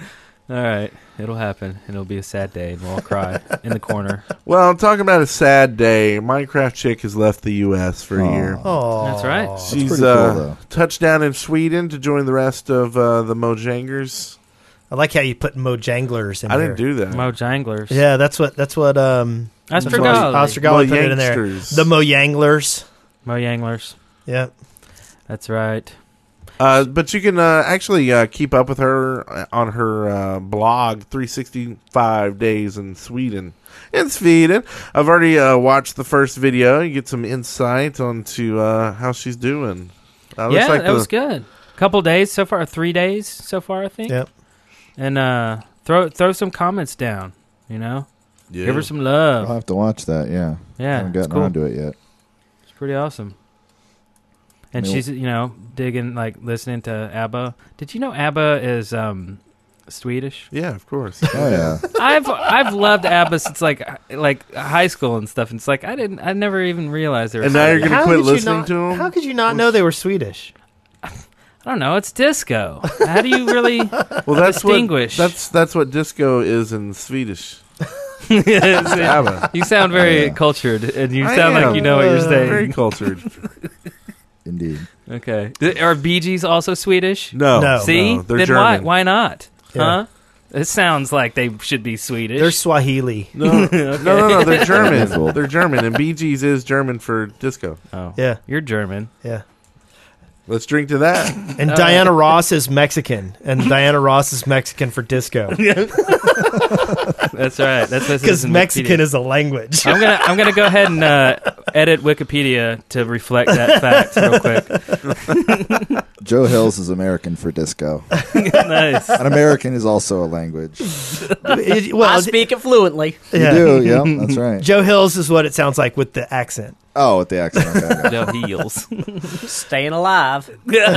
All right, it'll happen. It'll be a sad day, and we'll all cry in the corner.
Well, talking about a sad day, Minecraft Chick has left the U S for a
Aw.
year.
Oh,
That's right.
She's
pretty cool,
uh,
though.
touched down in Sweden to join the rest of uh, the Mojangers.
I like how you put Mojanglers in
I
there.
didn't do that.
Mojanglers.
Yeah, that's what that's what um
That's
that's
for
what
golly.
Ostergali put it in there.
Moyangsters.
The Mojanglers.
Mojanglers.
Yeah.
That's right.
Uh, but you can uh, actually uh, keep up with her on her uh, blog, three sixty-five Days in Sweden. In Sweden. I've already uh, watched the first video. You get some insight onto uh, how she's doing. Uh, looks
yeah,
like
that
the-
was good. Couple days so far, three days so far, I think.
Yep.
And uh, throw throw some comments down. You know,
Yeah.
give her some
I'll
love.
have to watch that. Yeah,
Yeah,
haven't
it's
gotten
cool.
around to it yet.
It's pretty awesome. And
I mean,
she's, you know, digging, like, listening to ABBA. Did you know ABBA is um, Swedish?
Yeah, of course.
Oh yeah,
I've I've loved ABBA since like like high school and stuff. And it's like I didn't, I never even realized they were.
And now you're
Swedish.
gonna
How
quit
could you
listening
not-
to 'em?
How could you not know they were Swedish?
I don't know. It's disco. How do you really?
Well, that's
Distinguish.
what that's that's what disco is in Swedish. ABBA.
You sound very
Yeah.
cultured, and you
I
sound
am.
like you know what you're
Uh,
saying.
Very cultured.
indeed.
Okay. Th- Are Bee Gees also Swedish?
No,
No.
See,
no, they're
then
German.
why why not?
Yeah.
Huh? It sounds like they should be Swedish.
They're Swahili.
No, no, no, no, they're German.
Cool.
They're German, and Bee Gees is German for disco.
oh,
Yeah,
you're German.
yeah.
Let's drink to that.
And
Uh,
Diana Ross is Mexican, and Diana Ross is Mexican for disco
That's right. That's what it says
because
in
Mexican
Wikipedia.
is a language.
I'm gonna I'm gonna go ahead and uh, edit Wikipedia to reflect that fact real quick.
Joe Hills is American for disco.
Nice.
An American is also a language.
It-
I
well,
speak it fluently.
yeah.
You do, yeah, that's right.
Joe Hills is what it sounds like with the accent.
Oh, with the accent. Okay, okay.
No heels.
Staying alive.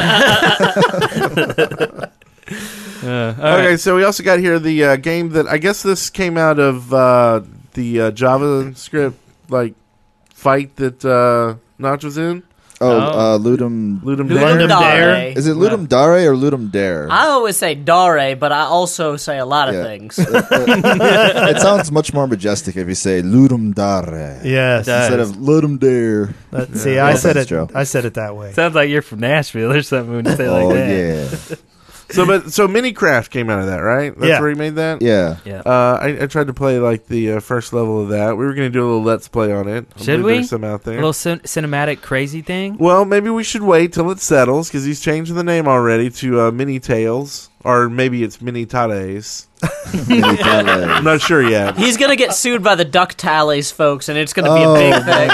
Uh, all right.
Okay, so we also got here the uh, game that I guess this came out of uh, the uh, JavaScript like fight that uh, Notch was in.
Oh,
Oh.
uh, Ludum.
Ludum
Ludum
Dare.
Dare.
Is it Ludum Dare or Ludum Dare?
I always say Dare, but I also say a lot of
Yeah.
things.
It sounds much more majestic if you say Ludum Dare
Yes.
Does.
instead of Ludum Dare.
That- see, I
Well,
said
thanks,
it.
Joe.
I said it that way.
Sounds like you're from Nashville or something when you say
Oh
like that.
yeah,
So, but so Minicraft came out of that, right? That's
Yeah.
where he made that.
yeah.
Yeah.
Uh, I, I tried to play like the uh, first level of that. We were going to do a little let's play on it. I
Should
believe
we?
There's some out
A
there.
little cin- cinematic crazy thing.
Well, maybe we should wait till it settles because he's changing the name already to uh, Mini Tales, or maybe it's Mini Tales. I'm not sure yet.
He's gonna get sued by the Duck Tallies folks, and it's gonna be
Oh,
a big thing.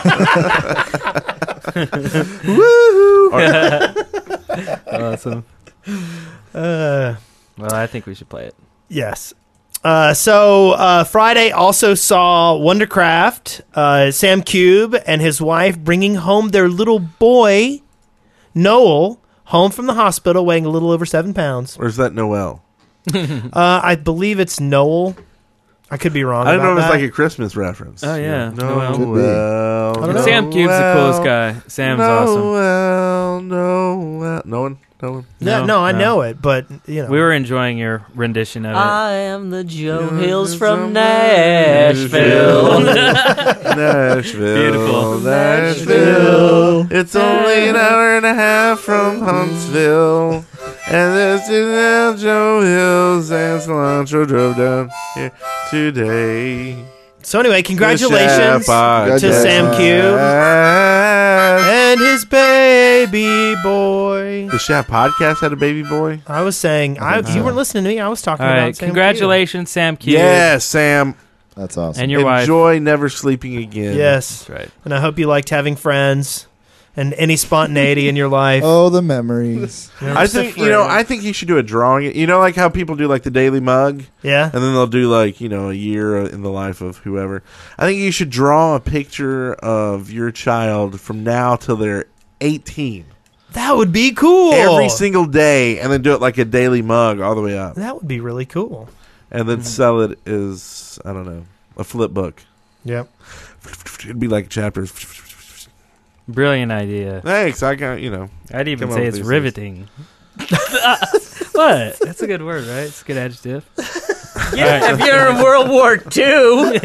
man.
Awesome.
Uh,
Well, I think we should play it.
yes. Uh, so uh, Friday also saw Wondercraft, uh, Sam Cube, and his wife bringing home their little boy, Noel, home from the hospital, weighing a little over seven pounds.
Or is that Noel?
Uh, I believe it's Noel. I could be wrong.
I don't know
about
if it's
that.
like a Christmas reference.
Oh, yeah. Noel.
Could be.
Noel.
I don't know.
Sam Cube's the coolest guy. Sam's awesome.
Noel, Noel. No one? No one?
No,
No,
no, I
no.
know it, but you know,
We were enjoying your rendition of it.
I am the Joe Hills from Nashville.
Nashville.
Beautiful.
Nashville. It's only an hour and a half from Huntsville. And this is Joe Hills and Cilantro drove down here today.
so anyway, congratulations
to
to Sam Cube and his baby boy.
The Shaft Podcast had a baby boy?
I was saying, I, you weren't listening to me. I was talking
All
about
right.
Sam
Congratulations, Sam Cube.
Yes, Sam.
That's awesome.
And your wife.
Enjoy never sleeping again.
Cube. Yes,
That's right.
and I hope you liked having friends and any spontaneity in your life.
Oh, the memories.
I think you know. I think you should do a drawing. You know, like how people do like the Daily Mug,
Yeah,
and then they'll do like you know a year in the life of whoever. I think you should draw a picture of your child from now till they're eighteen
that would be cool.
every single day, and then do it like a Daily Mug all the way up,
that would be really cool.
and then sell it as I don't know a flip book.
Yep.
It'd be like chapters.
Brilliant idea.
Thanks. I got you know.
I'd even
Come up
say
with
it's
these
riveting. What? That's a good word, right? It's a good adjective.
Yeah, if you're in World War Two.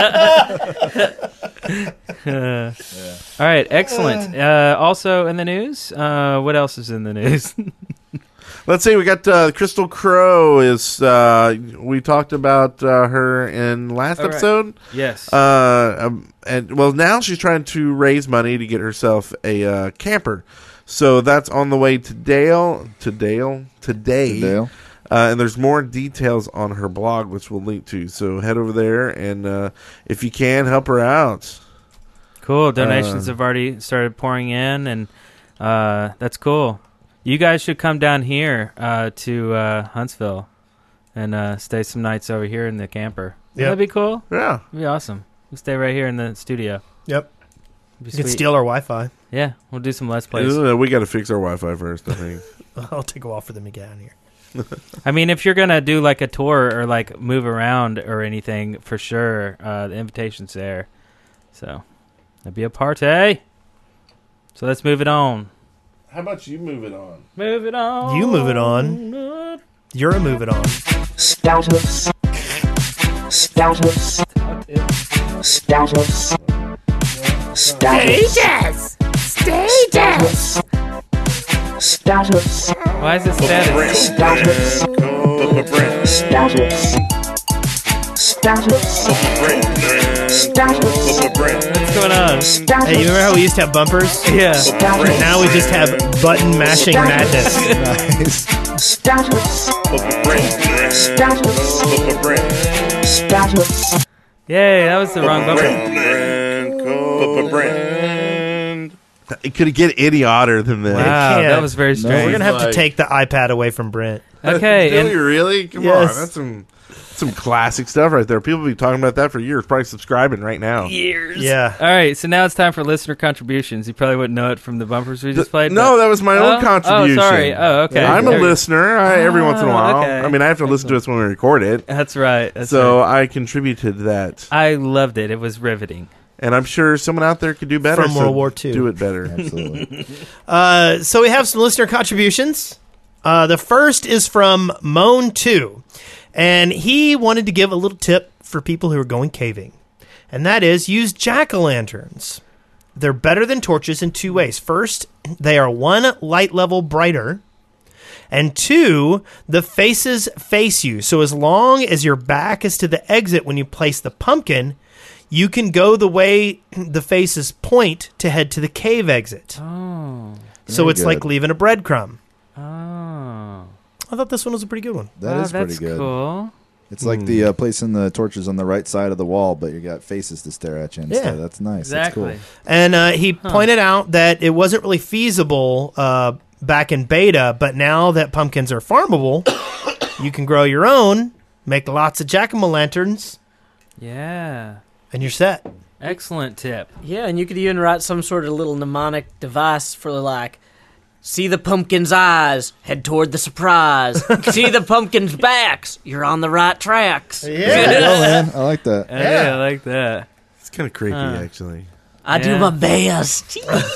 Uh, all right, excellent. Uh, also in the news, uh, what else is in the news?
Let's see. We got uh, Crystal Crow. Is uh, we talked about uh, her in last
All right.
episode?
Yes.
Uh, um, and well, now she's trying to raise money to get herself a uh, camper. So that's on the way to Dale. To Dale today.
To Dale.
Uh, and there's more details on her blog, which we'll link to. So head over there, and uh, if you can, help her out.
Cool. Donations
Uh,
have already started pouring in, and uh, that's cool. You guys should come down here uh, to uh, Huntsville and uh, stay some nights over here in the camper.
Yep.
That'd be cool.
Yeah.
That'd be awesome. We'll stay right here in the studio.
Yep.
Be
You can
sweet.
steal our Wi-Fi.
Yeah, we'll do some Let's Plays.
Uh, We got to fix our Wi-Fi first, I think.
I'll take a while for them to get out here.
I mean, if you're gonna do like a tour or like move around or anything, for sure, uh, the invitation's there. So that'd be a party. So let's move it on.
How about you move it on?
Move it on.
You move it on. You're a move it on.
Status. Status. Status. Status. Status. Status.
Why is it status?
Status. Status. Status. Status.
What's going on?
Hey, you remember how we used to have bumpers?
Yeah.
Now we just have button mashing madness.
Nice.
Status. Status. Status.
Yay, that was the wrong bumper.
It could get any odder than this.
Wow,
can't.
that was very
We're
strange.
gonna have to
Like-
take the iPad away from Brent.
Okay,
Really,
and
really? Come
Yes.
on. That's some some classic stuff right there. People be talking about that for years, probably subscribing right now.
Yeah.
all right, so now it's time for listener contributions. You probably wouldn't know it from the bumpers we just played.
No,
but-
that was my
Oh?
own contribution.
Oh, sorry. Oh, okay.
I'm a
There-
listener I, every once in a
Oh,
while.
okay.
I mean, I have to listen to us when we record it.
That's right. That's
so
right.
I contributed that.
I loved it. It was riveting.
And I'm sure someone out there could do better.
From
so
World War Two.
Do it better.
Absolutely.
Uh, so we have some listener contributions. Uh, the first is from Moan two, and he wanted to give a little tip for people who are going caving, and that is use jack-o'-lanterns. They're better than torches in two ways. First, they are one light level brighter, and two, the faces face you. So as long as your back is to the exit when you place the pumpkin, you can go the way the faces point to head to the cave exit.
Oh.
So
Very
it's like
good.
leaving a breadcrumb.
Oh.
I thought this one was a pretty good one.
That
Wow,
is pretty
that's
good.
cool.
It's like the uh, placing the torches on the right side of the wall, but you got faces to stare at you instead.
Yeah.
That's nice.
Exactly.
That's
And uh, he pointed out that it wasn't really feasible uh, back in beta, but now that pumpkins are farmable, you can grow your own, make lots of jack-o'-lanterns,
Yeah.
and you're set.
Excellent tip.
Yeah, and you could even write some sort of little mnemonic device for like, see the pumpkin's eyes, head toward the surprise. See the pumpkin's backs, you're on the right tracks.
cool. Oh man, I like that.
Yeah, I like that.
It's kind of creepy,
Huh.
actually.
I do
Yeah.
my best.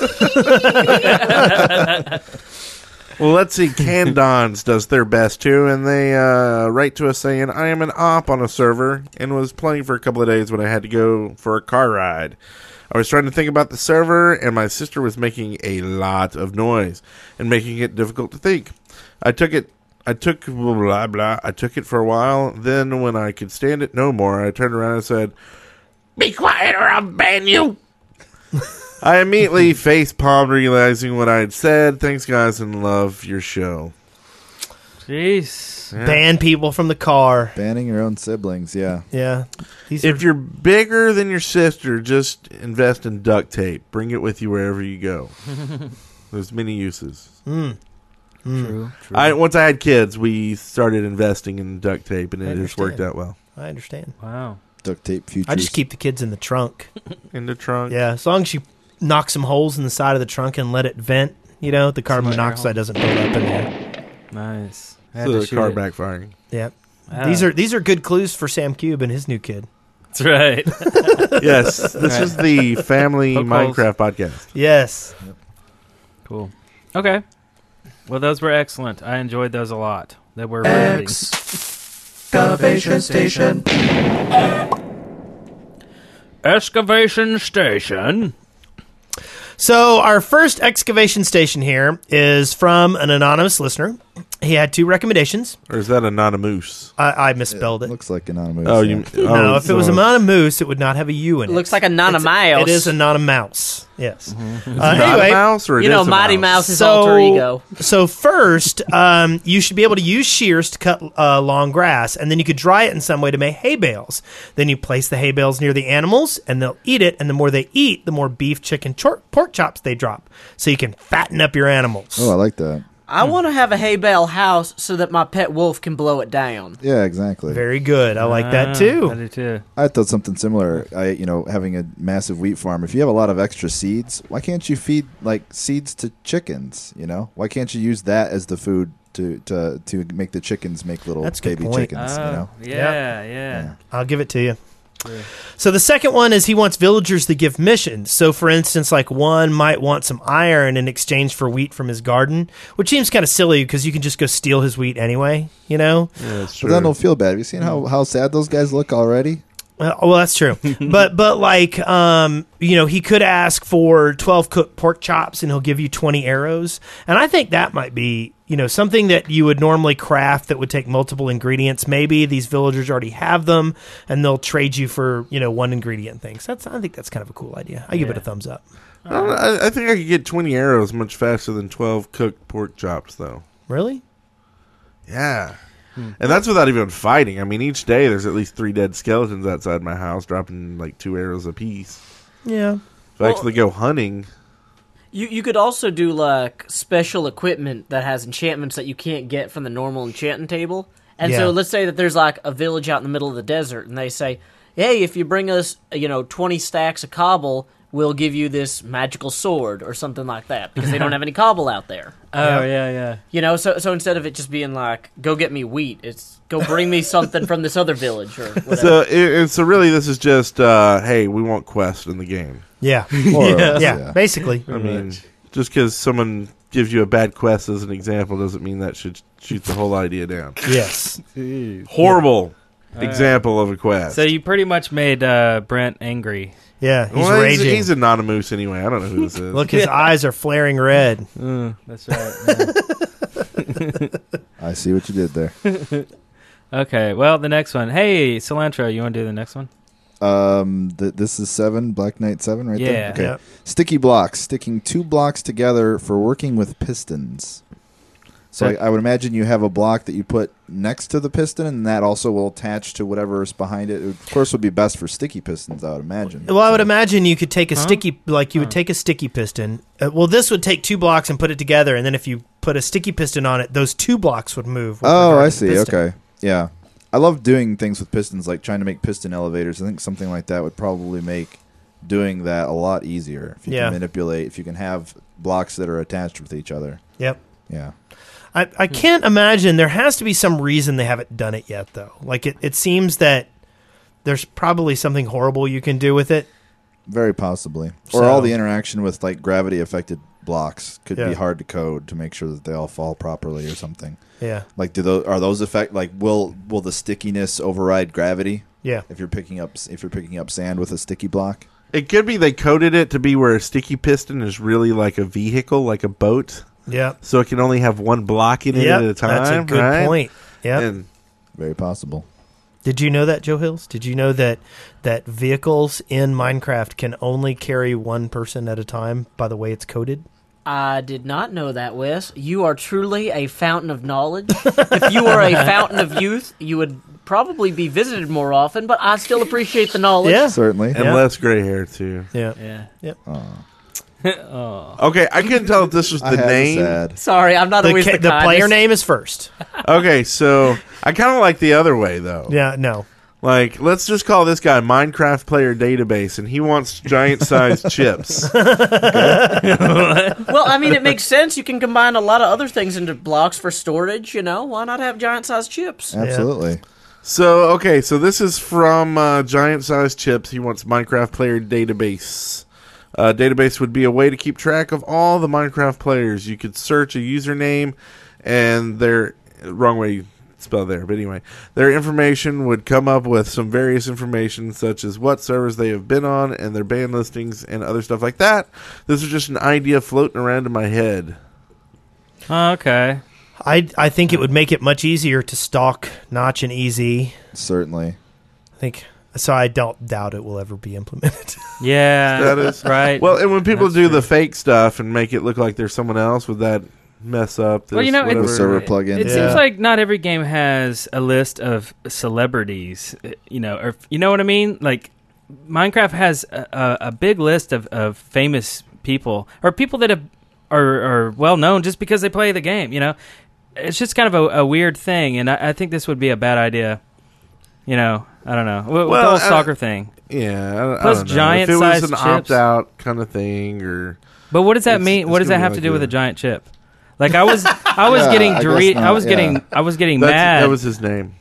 Well, let's see. Candons does their best too, and they uh, write to us saying, "I am an op on a server and was playing for a couple of days when I had to go for a car ride. I was trying to think about the server, and my sister was making a lot of noise and making it difficult to think. I took it. I took blah blah blah. I took it for a while. Then, when I could stand it no more, I turned around and said, 'Be quiet, or I'll ban you.' I immediately face palmed, realizing what I had said. Thanks, guys, and love your show."
Jeez.
Yeah.
Ban people from the car.
Banning your own siblings, yeah.
Yeah. These
If
are,
you're bigger than your sister, just invest in duct tape. Bring it with you wherever you go. There's many uses.
mm, mm,
True. True.
I once I had kids, we started investing in duct tape, and
I
it just worked
understand.
out well.
I understand.
wow.
Duct tape futures.
I just keep the kids in the trunk.
In the trunk.
Yeah, as long as you knock some holes in the side of the trunk and let it vent, you know, the carbon
Some air
monoxide doesn't build up in there.
Nice. I had
So
to
the
shoot
car
it.
backfiring.
Yep.
Wow.
These are these are good clues for Sam Cube and his new kid.
That's right.
Yes, this
Right.
is the Family
Poke holes.
Minecraft podcast.
Yes.
Cool. Okay. Well, those were excellent. I enjoyed those a lot. They were riveting.
Excavation station.
Excavation station.
So our first excavation station here is from an anonymous listener. He had two recommendations.
Or is that anonymous?
I, I misspelled it.
Looks like anonymous.
Oh,
yeah.
you.
No,
oh,
if it was a mouse, it would not have a U in it.
It looks like a non-a-mouse.
It is a non-a-mouse. Yes.
Mm-hmm.
Uh,
not
anyway,
a mouse or it
You know,
is a
Mighty
mouse?
Mouse is
so,
alter ego.
So first, um, you should be able to use shears to cut uh, long grass, and then you could dry it in some way to make hay bales. Then you place the hay bales near the animals, and they'll eat it. And the more they eat, the more beef, chicken, chor- pork chops they drop. So you can fatten up your animals.
Oh, I like that.
I want to have a hay bale house so that my pet wolf can blow it down.
Yeah, exactly.
Very good. I like that
Ah,
too.
I do too.
I thought something similar. I, you know, having a massive wheat farm. If you have a lot of extra seeds, why can't you feed like seeds to chickens? You know, why can't you use that as the food to to to make the chickens make little
That's a good
baby
point.
chickens?
Oh,
You know,
yeah, yeah.
I'll give it to you. So the second one is he wants villagers to give missions. So for instance, like one might want some iron in exchange for wheat from his garden, which seems kind of silly because you can just go steal his wheat anyway, you know?
Yeah, that's
but
true.
then they'll feel bad. Have you seen how how sad those guys look already?
Uh, well, that's true. but but like um, you know, he could ask for twelve cooked pork chops and he'll give you twenty arrows. And I think that might be, you know, something that you would normally craft that would take multiple ingredients. Maybe these villagers already have them and they'll trade you for, you know, one ingredient things. That's I think that's kind of a cool idea. I give it a thumbs up.
I, don't know, I, I think I could get twenty arrows much faster than twelve cooked pork chops, though.
Really?
Yeah. And that's without even fighting. I mean, each day there's at least three dead skeletons outside my house, dropping like two arrows apiece.
Yeah.
If I actually go hunting.
You you could also do like special equipment that has enchantments that you can't get from the normal enchanting table. And
Yeah.
so let's say that there's like a village out in the middle of the desert, and they say, "Hey, if you bring us, you know, twenty stacks of cobble, we'll give you this magical sword," or something like that, because they don't have any cobble out there.
Oh, yeah, yeah.
You know, so so instead of it just being like, "Go get me wheat," it's "Go bring me something from this other village," or whatever.
So, it, it- so really, this is just, uh, hey, we want quests in the game.
Yeah.
More or
yeah.
less,
yeah.
yeah.
Basically.
I mean, just because someone gives you a bad quest as an example doesn't mean that should shoot the whole idea down.
Yes.
Horrible example of a quest.
So you pretty much made uh, Brent angry.
Yeah. He's
well, he's,
raging.
he's anonymous anyway. I don't know who this is.
Look, his eyes are flaring red.
Mm, that's right. yeah.
I see what you did there.
Okay, well, the next one. Hey, Cilantro, you want to do the next one?
Um, th- this is seven, Black Knight seven, right
Yeah.
there. Okay.
Yep.
Sticky blocks, sticking two blocks together for working with pistons. So
That-
I, I would imagine you have a block that you put next to the piston, and that also will attach to whatever is behind it. It, of course, would be best for sticky pistons, I would imagine.
Well, I would imagine you could take a
Huh?
sticky, like you would take a sticky piston. Uh, well, this would take two blocks and put it together, and then if you put a sticky piston on it, those two blocks would move. with
Oh,
regard
I
to the
see.
piston.
Okay. Yeah. I love doing things with pistons, like trying to make piston elevators. I think something like that would probably make doing that a lot easier. If you
Yeah.
can manipulate, if you can have blocks that are attached with each other.
Yep.
Yeah.
I, I can't imagine there has to be some reason they haven't done it yet, though. Like it, it seems that there's probably something horrible you can do with it.
Very possibly.
So-
Or all the interaction with like gravity affected blocks could
Yeah.
be hard to code to make sure that they all fall properly or something.
Yeah.
Like do those are those affect like will will the stickiness override gravity?
Yeah.
If you're picking up if you're picking up sand with a sticky block?
It could be they coded it to be where a sticky piston is really like a vehicle, like a boat.
Yeah.
So it can only have one block in it
Yep,
at a time.
that's a good
right?
point. Yeah.
And
Very possible.
Did you know that, Joe Hills? Did you know that that vehicles in Minecraft can only carry one person at a time by the way it's coded?
I did not know that, Wes. You are truly a fountain of knowledge. If you were a fountain of youth, you would probably be visited more often, but I still appreciate the knowledge.
Yeah.
Certainly.
and
Yeah.
less gray hair too.
Yeah.
Yeah.
Yep.
Oh.
Okay, I couldn't tell if this was
I
the
had
name.
sad.
Sorry, I'm not
The,
always
ca-
the,
the
kindest.
player name is first.
Okay, so I kind of like the other way though.
Yeah, no.
Like, let's just call this guy Minecraft Player Database, and he wants giant-sized chips.
Well, I mean, it makes sense. You can combine a lot of other things into blocks for storage, you know? Why not have giant-sized chips?
Absolutely.
So, okay, so this is from uh, Giant Sized Chips. He wants Minecraft Player Database. A database would be a way to keep track of all the Minecraft players. You could search a username and their wrong way spelled there, but anyway, their information would come up with some various information such as what servers they have been on and their band listings and other stuff like that. This is just an idea floating around in my head.
Okay.
I I think it would make it much easier to stalk Notch and Easy.
Certainly.
I think so. I don't doubt it will ever be implemented.
Yeah,
That is
right.
Well, and when people
That's
do
true.
the fake stuff and make it look like there's someone else, would that mess up this,
Well, you know, it-
whatever?
The server plugin.
It
Yeah.
seems like not every game has a list of celebrities, uh, you know, or you know what I mean? Like Minecraft has a, a, a big list of, of famous people or people that have, are, are well known just because they play the game, you know? It's just kind of a, a weird thing, and I, I think this would be a bad idea. You know, I don't know. With, with
Well,
the whole
I-
stalker thing.
Yeah, I, don't- I
Plus
don't know.
giant
if it was
sized
an
chips.
opt-out kind of thing, or
But what does that
It's-
mean?
it's
What does
gonna
that
be
have to
like
do with
a-
a giant chip? Like I was, I was
Yeah,
getting
I guess
Dorito. I
not,
was
yeah.
getting, I was getting
that's,
mad.
that was his name.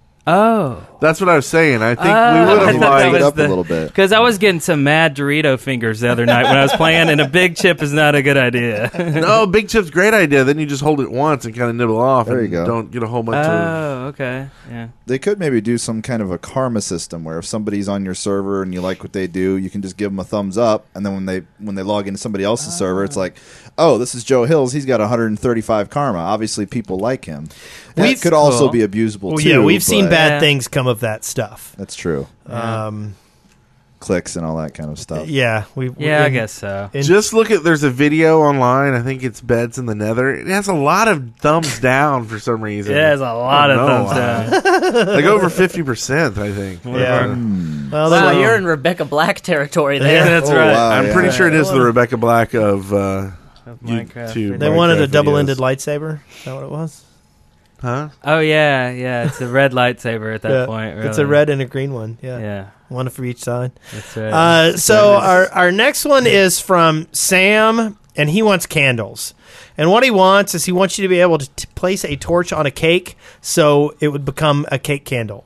oh.
That's what I was saying. I think
Oh,
we
I
would
thought
have
that
liked.
it
was
up
the-
a little bit.
Because I was getting some mad Dorito fingers the other night when I was playing, and a big chip is not a good idea.
No, big chip's a great idea. Then you just hold it once and kind of nibble off.
There
and
you go.
Don't get a whole bunch of.
Oh, okay, yeah.
They could maybe do some kind of a karma system where if somebody's on your server and you like what they do, you can just give them a thumbs up, and then when they when they log into somebody else's server, it's like, oh, this is Joe Hills. He's got one hundred thirty-five karma. Obviously, people like him. That
We've-
could also
Cool.
be abusable
Well,
too.
yeah, we've seen
but
bad
Yeah.
things come of that stuff.
That's true.
Um,
Clicks and all that kind of stuff.
yeah, we. we-
Yeah, I guess so.
in-
Just look at. There's a video online. I think it's Beds in the Nether. It has a lot of thumbs down for some reason.
Yeah, there's a lot
I
of
don't
thumbs
know.
down.
like over fifty percent. I think.
Yeah.
Hmm.
Well,
Wow,
there-
you're in Rebecca Black territory
Yeah,
there.
that's
Oh,
right.
wow.
I'm
yeah.
pretty sure it is
Yeah.
the Rebecca Black of uh,
Of
YouTube.
Minecraft.
they wanted a
Minecraft
double-ended
videos.
lightsaber. Is that what it was?
Huh?
Oh yeah, yeah. It's a red lightsaber at that
Yeah.
point.
It's a
really.
red and a green one. Yeah,
Yeah,
one for each side.
that's right.
Uh, so our our next one is from Sam, and he wants candles. And what he wants is he wants you to be able to t- place a torch on a cake, so it would become a cake candle.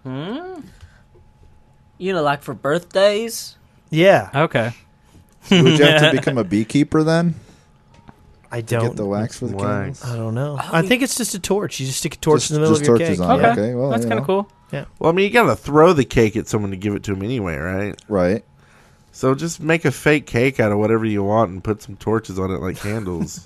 You know, like for birthdays.
Yeah,
okay.
Would you have to become a beekeeper then
I
to get
don't.
the wax for the
Wax.
candles?
I don't know. I think it's just a torch. You just stick a torch
Just-
in the middle
just
of your
torches
cake.
on it.
Okay,
Okay, well,
that's
you
kind
know.
of cool.
Well, I mean, you got to throw the cake at someone to give it to them anyway, right?
Right.
So just make a fake cake out of whatever you want and put some torches on it like candles.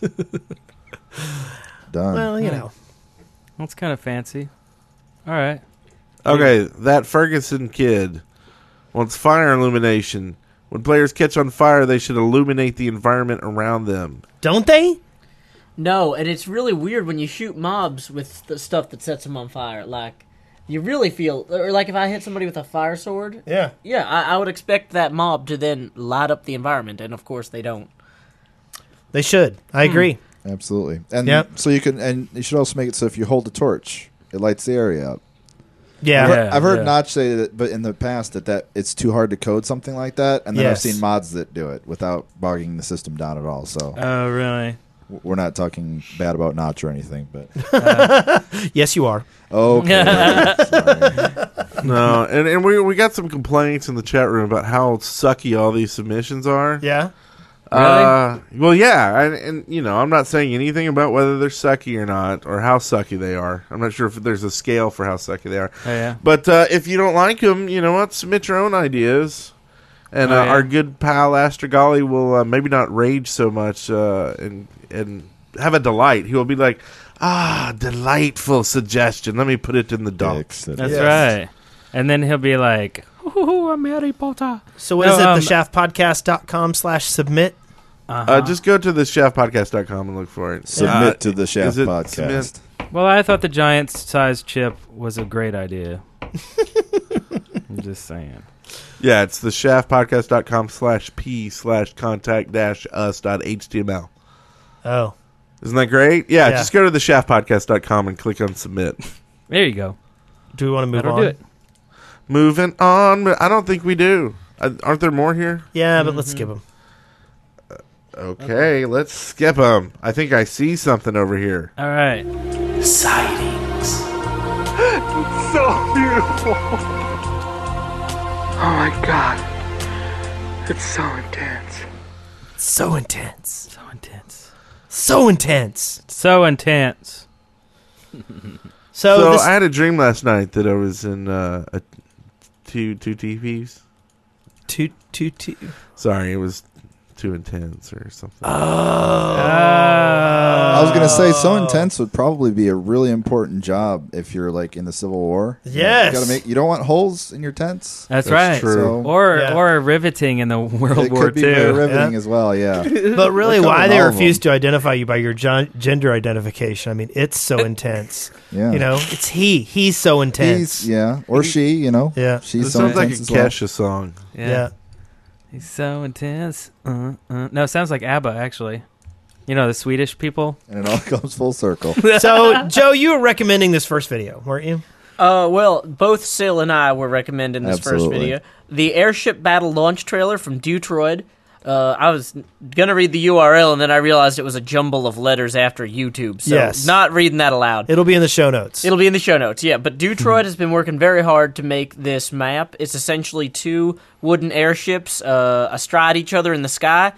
Done.
Well, you know.
That's kind of fancy. All right.
Okay, that Ferguson kid wants fire illumination. When players catch on fire, they should illuminate the environment around them.
Don't they?
No, and it's really weird when you shoot mobs with the stuff that sets them on fire. Like, you really feel, or like if I hit somebody with a fire sword,
Yeah.
yeah, I, I would expect that mob to then light up the environment, and of course they don't.
They should. I agree.
Absolutely. And
Yep.
so you can, and you should also make it so if you hold the torch, it lights the area up.
Yeah.
I've heard, I've heard
yeah.
Notch say that, but in the past that, that it's too hard to code something like that, and then
Yes.
I've seen mods that do it without bogging the system down at all. So
Oh, really?
w- we're not talking bad about Notch or anything, but
Yes, you are.
okay. Sorry.
No, and, and we we got some complaints in the chat room about how sucky all these submissions are.
Yeah.
Uh, well, yeah, and, and you know, I'm not saying anything about whether they're sucky or not, or how sucky they are. I'm not sure if there's a scale for how sucky they are.
Oh, yeah.
But uh, if you don't like them, you know what? Submit your own ideas, and
Oh,
uh,
yeah.
our good pal Astragali will uh, maybe not rage so much uh, and and have a delight. He will be like, "Ah, delightful suggestion. Let me put it in the doc."
Dicks that-
That's
Yes.
right. And then he'll be like, "Ooh, I'm Harry Potter."
So what
No,
is it?
um,
the shaft podcast dot com slash submit.
Uh-huh.
Uh, just go to the chef podcast dot com and look for it.
Submit
Uh,
to the Shaft
is it
podcast.
submit?
Well, I thought the giant sized chip was a great idea. I'm just saying.
Yeah, it's the shaft podcast dot com slash p slash contact dash us dot html.
Oh.
Isn't that great? Yeah,
Yeah.
just go to the shaft podcast dot com and click on submit.
There you go.
Do we want to move
That'll
on?
do it.
Moving on. I don't think we do. Uh, aren't there more here?
Yeah, but let's skip them.
Okay, let's skip them. I think I see something over here.
All right.
Sightings.
So beautiful. Oh my god. It's so intense.
So intense.
So intense.
So intense.
So intense.
So,
So
this,
I had a dream last night that I was in uh, a two two T Vs.
two, two, two.
Sorry, it was too intense or something.
Oh.
I was gonna say, so intense would probably be a really important job if you're like in the Civil War.
Yes.
you gotta make. You don't want holes in your tents.
That's,
That's
right.
true.
So
Or
Yeah.
or riveting in the World
it
War
could be very
Two.
riveting
Yeah.
as well. Yeah.
But really,
They're
why
covering
they
all of
refuse
them.
to identify you by your gen- gender identification? I mean, it's so intense.
Yeah.
You know, it's he. He's so intense.
He's, yeah, or she. You know.
Yeah.
She's
This
so
sounds like a
intense as well.
Kesha song.
Yeah.
Yeah.
He's so intense. Uh, uh. No, it sounds like ABBA, actually. You know, the Swedish people?
And it all comes full circle.
So, Joe, you were recommending this first video, weren't you?
Uh, well, both Sil and I were recommending this first
Absolutely.
video. The airship battle launch trailer from Deuteroid. Uh, I was gonna read the U R L and then I realized it was a jumble of letters after YouTube. So
Yes.
not reading that aloud.
It'll be in the show notes.
It'll be in the show notes, yeah. But Deuteroid has been working very hard to make this map. It's essentially two wooden airships uh, astride each other in the sky,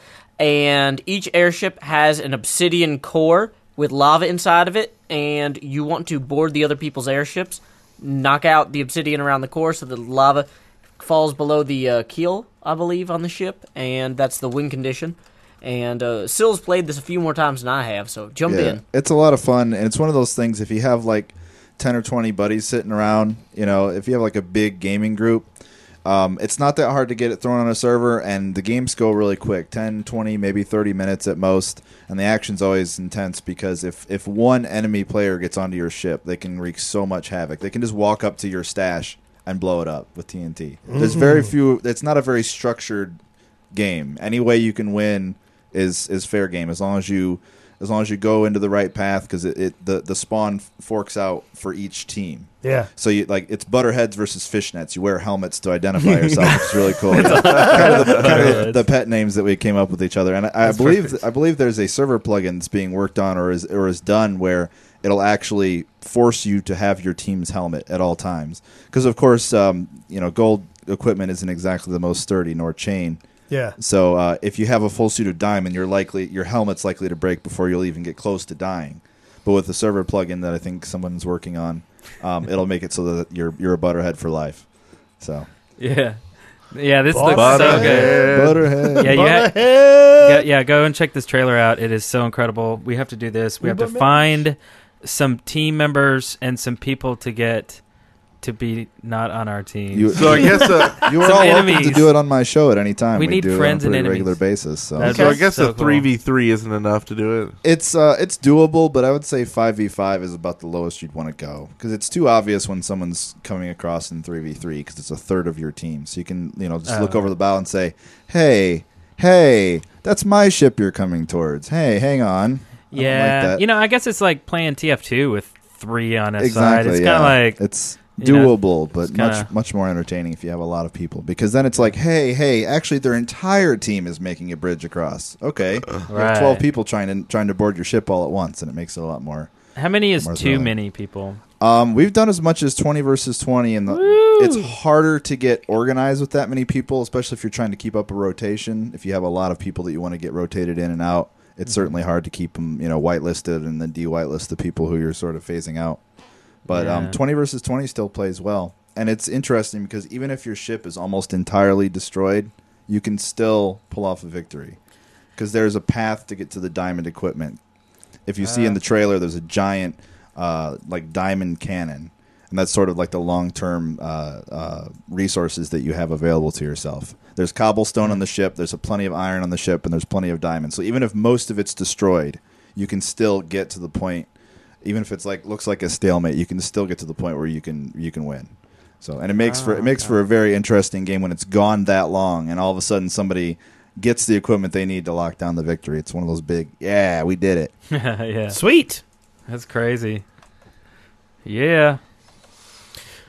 and each airship has an obsidian core with lava inside of it, and you want to board the other people's airships, knock out the obsidian around the core so the lava falls below the uh, keel, I believe, on the ship, and that's the win condition. And uh, Sil's played this a few more times than I have, so jump
Yeah,
in.
it's a lot of fun, and it's one of those things. If you have like ten or twenty buddies sitting around, you know, if you have like a big gaming group, um, it's not that hard to get it thrown on a server, and the games go really quick, ten, twenty, maybe thirty minutes at most, and the action's always intense because if, if one enemy player gets onto your ship, they can wreak so much havoc. They can just walk up to your stash and blow it up with T N T. There's very few. It's not a very structured game. Any way you can win is is fair game as long as you as long as you go into the right path because it, it the the spawn forks out for each team.
Yeah.
So you like it's butterheads versus fishnets. You wear helmets to identify yourself. It's really cool. kind of, the, kind of the, the pet names that we came up with each other. And I, I believe I believe there's a server plugin that's being worked on or is or is done where it'll actually force you to have your team's helmet at all times. Because of course, um, you know, gold equipment isn't exactly the most sturdy nor chain.
Yeah.
So uh, if you have a full suit of diamond, you're likely your helmet's likely to break before you'll even get close to dying. But with the server plugin that I think someone's working on, um, it'll make it so that you're you're a butterhead for life. So
Yeah. Yeah, this
Butterhead.
looks so good.
butterhead.
Yeah, you ha- go, yeah, go and check this trailer out. It is so incredible. We have to do this. We have to find some team members and some people to get to be not on our team.
You,
So I guess uh,
you are
Some
all welcome
enemies.
to do it on my show at any time.
We need
do
friends
it on
and
a pretty
enemies.
regular basis. So
That's-
so I guess
so
the
cool.
three v three isn't enough to do it.
it's uh, it's doable, but I would say five v five is about the lowest you'd want to go because it's too obvious when someone's coming across in three v three because it's a third of your team. So you can you know just
Oh.
look over the bow and say, "Hey, hey, that's my ship you're coming towards. Hey, hang on." I don't like
yeah,
that.
you know, I guess it's like playing T F two with three on a side.
Exactly.
It's
yeah.
kind of like
it's
you know,
doable, but
it's kinda-
much much more entertaining if you have a lot of people because then it's like, hey, hey, actually, their entire team is making a bridge across. Okay, you have
Right.
twelve people trying to trying to board your ship all at once, and it makes it a lot more.
how many is
more
too
thrilling.
many people?
Um, we've done as much as twenty versus twenty, and the, it's harder to get organized with that many people, especially if you're trying to keep up a rotation. If you have a lot of people that you want to get rotated in and out, it's certainly hard to keep them, you know, whitelisted and then de-whitelist the people who you're sort of phasing out. But
Yeah.
um, twenty versus twenty still plays well, and it's interesting because even if your ship is almost entirely destroyed, you can still pull off a victory because there's a path to get to the diamond equipment. If you see in the trailer, there's a giant, uh, like diamond cannon, and that's sort of like the long-term uh, uh, resources that you have available to yourself. There's cobblestone on the ship, there's a plenty of iron on the ship, and there's plenty of diamonds. So even if most of it's destroyed, you can still get to the point. Even if it's like looks like a stalemate, you can still get to the point where you can you can win. So and it makes for it makes for a very interesting game when it's gone that long, and all of a sudden somebody gets the equipment they need to lock down the victory. It's one of those big, yeah, we did it.
Yeah,
Sweet.
that's crazy. Yeah.